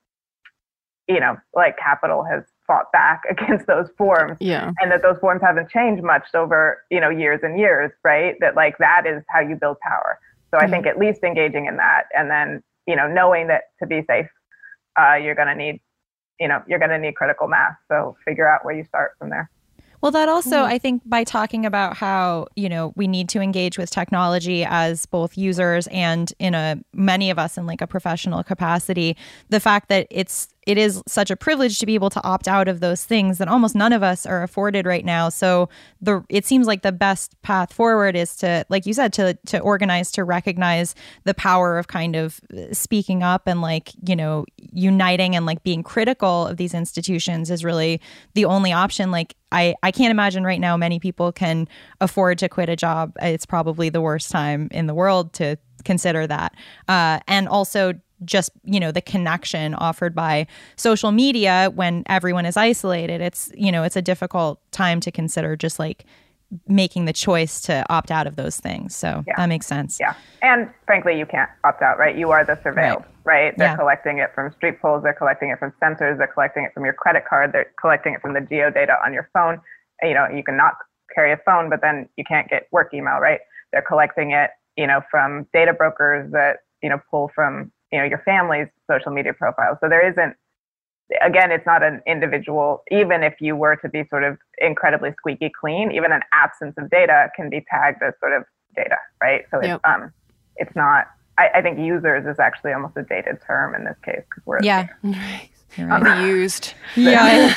you know, like capital has fought back against those forms, yeah. and that those forms haven't changed much over, you know, years and years, right? That like, that is how you build power. So I think at least engaging in that, and then, you know, knowing that to be safe, uh, you're going to need, you know, you're going to need critical mass. So figure out where you start from there. Well, that also, I think, by talking about how, you know, we need to engage with technology as both users and in a many of us in like a professional capacity, the fact that it's it is such a privilege to be able to opt out of those things that almost none of us are afforded right now. So the it seems like the best path forward is to, like you said, to to organize, to recognize the power of kind of speaking up and like, you know, uniting and like being critical of these institutions is really the only option. Like I, I can't imagine right now many people can afford to quit a job. It's probably the worst time in the world to consider that. Uh, and also just, you know, the connection offered by social media when everyone is isolated. It's, you know, it's a difficult time to consider just like making the choice to opt out of those things. So yeah. that makes sense. Yeah. And frankly, you can't opt out, right? You are the surveilled, right? right? They're yeah. collecting it from street polls. They're collecting it from sensors. They're collecting it from your credit card. They're collecting it from the geo data on your phone. You know, you can not carry a phone, but then you can't get work email, right? They're collecting it, you know, from data brokers that, you know, pull from, you know, your family's social media profiles. So there isn't, again, it's not an individual, even if you were to be sort of incredibly squeaky clean, even an absence of data can be tagged as sort of data, right? So yep. it's, um, it's not, I, I think users is actually almost a dated term in this case because we're yeah. Right. Um, used. Yeah.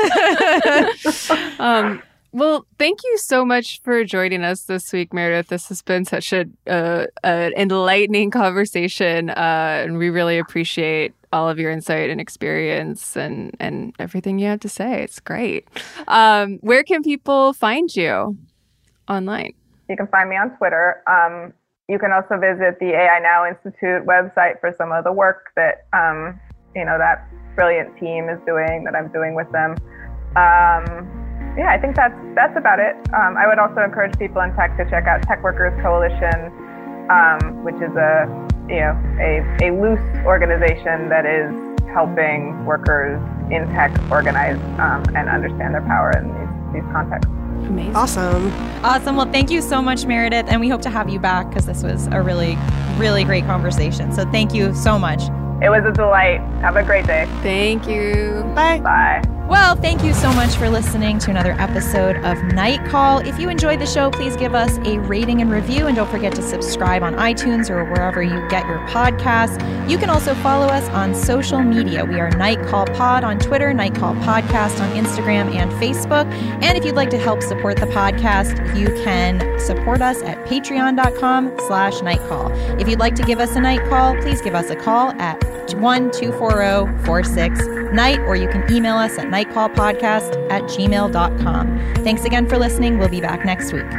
um, well, thank you so much for joining us this week, Meredith. This has been such a uh, an enlightening conversation, uh, and we really appreciate all of your insight and experience and, and everything you have to say. It's great. Um, where can people find you online? You can find me on Twitter. Um, you can also visit the A I Now Institute website for some of the work that, um, you know, that brilliant team is doing, that I'm doing with them. Um, yeah, I think that's that's about it. Um, I would also encourage people in tech to check out Tech Workers Coalition, um, which is a you know a, a loose organization that is helping workers in tech organize um, and understand their power in these, these contexts. Amazing. Awesome. Awesome. Well, thank you so much, Meredith. And we hope to have you back because this was a really, really great conversation. So thank you so much. It was a delight. Have a great day. Thank you. Bye. Bye. Well, thank you so much for listening to another episode of Night Call. If you enjoyed the show, please give us a rating and review, and don't forget to subscribe on iTunes or wherever you get your podcasts. You can also follow us on social media. We are Night Call Pod on Twitter, Night Call Podcast on Instagram and Facebook. And if you'd like to help support the podcast, you can support us at patreon.com slash nightcall. If you'd like to give us a night call, please give us a call at one two four zero four six night, or you can email us at nightcallpodcast at gmail dot com. Thanks again for listening. We'll be back next week.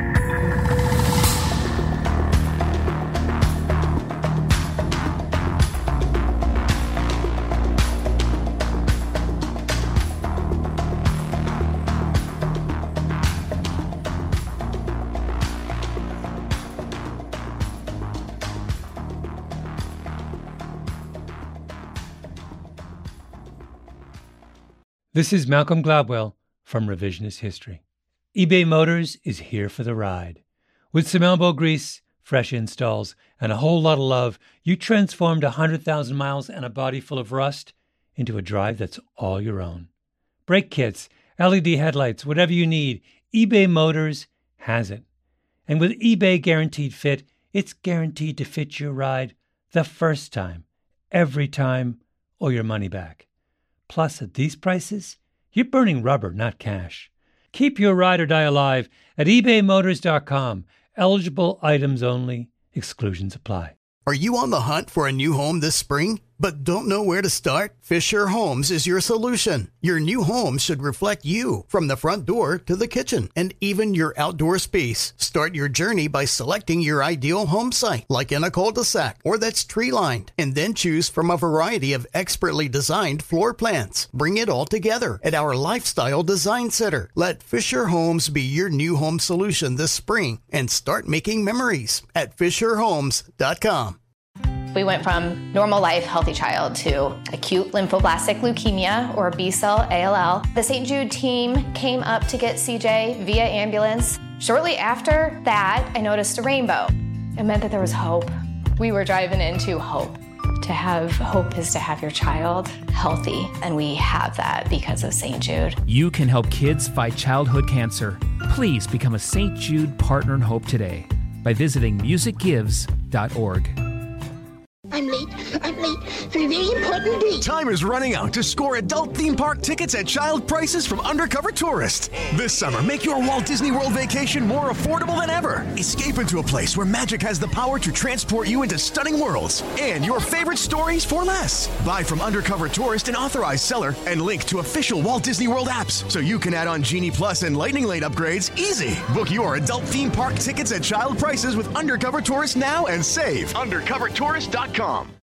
This is Malcolm Gladwell from Revisionist History. eBay Motors is here for the ride. With some elbow grease, fresh installs, and a whole lot of love, you transformed one hundred thousand miles and a body full of rust into a drive that's all your own. Brake kits, L E D headlights, whatever you need, eBay Motors has it. And with eBay Guaranteed Fit, it's guaranteed to fit your ride the first time, every time, or your money back. Plus, at these prices, you're burning rubber, not cash. Keep your ride or die alive at ebay motors dot com. Eligible items only. Exclusions apply. Are you on the hunt for a new home this spring, but don't know where to start? Fisher Homes is your solution. Your new home should reflect you, from the front door to the kitchen, and even your outdoor space. Start your journey by selecting your ideal home site, like in a cul-de-sac or that's tree-lined, and then choose from a variety of expertly designed floor plans. Bring it all together at our Lifestyle Design Center. Let Fisher Homes be your new home solution this spring, and start making memories at fisher homes dot com. We went from normal life, healthy child to acute lymphoblastic leukemia, or B-cell A L L. The Saint Jude team came up to get C J via ambulance. Shortly after that, I noticed a rainbow. It meant that there was hope. We were driving into hope. To have hope is to have your child healthy, and we have that because of Saint Jude. You can help kids fight childhood cancer. Please become a Saint Jude Partner in Hope today by visiting music gives dot org. I'm late. I'm late for a very important couldn't be. Time is running out to score adult theme park tickets at child prices from Undercover Tourist. This summer, make your Walt Disney World vacation more affordable than ever. Escape into a place where magic has the power to transport you into stunning worlds and your favorite stories for less. Buy from Undercover Tourist, an authorized seller, and link to official Walt Disney World apps so you can add on Genie Plus and Lightning Lane upgrades easy. Book your adult theme park tickets at child prices with Undercover Tourist now and save. undercover tourist dot com.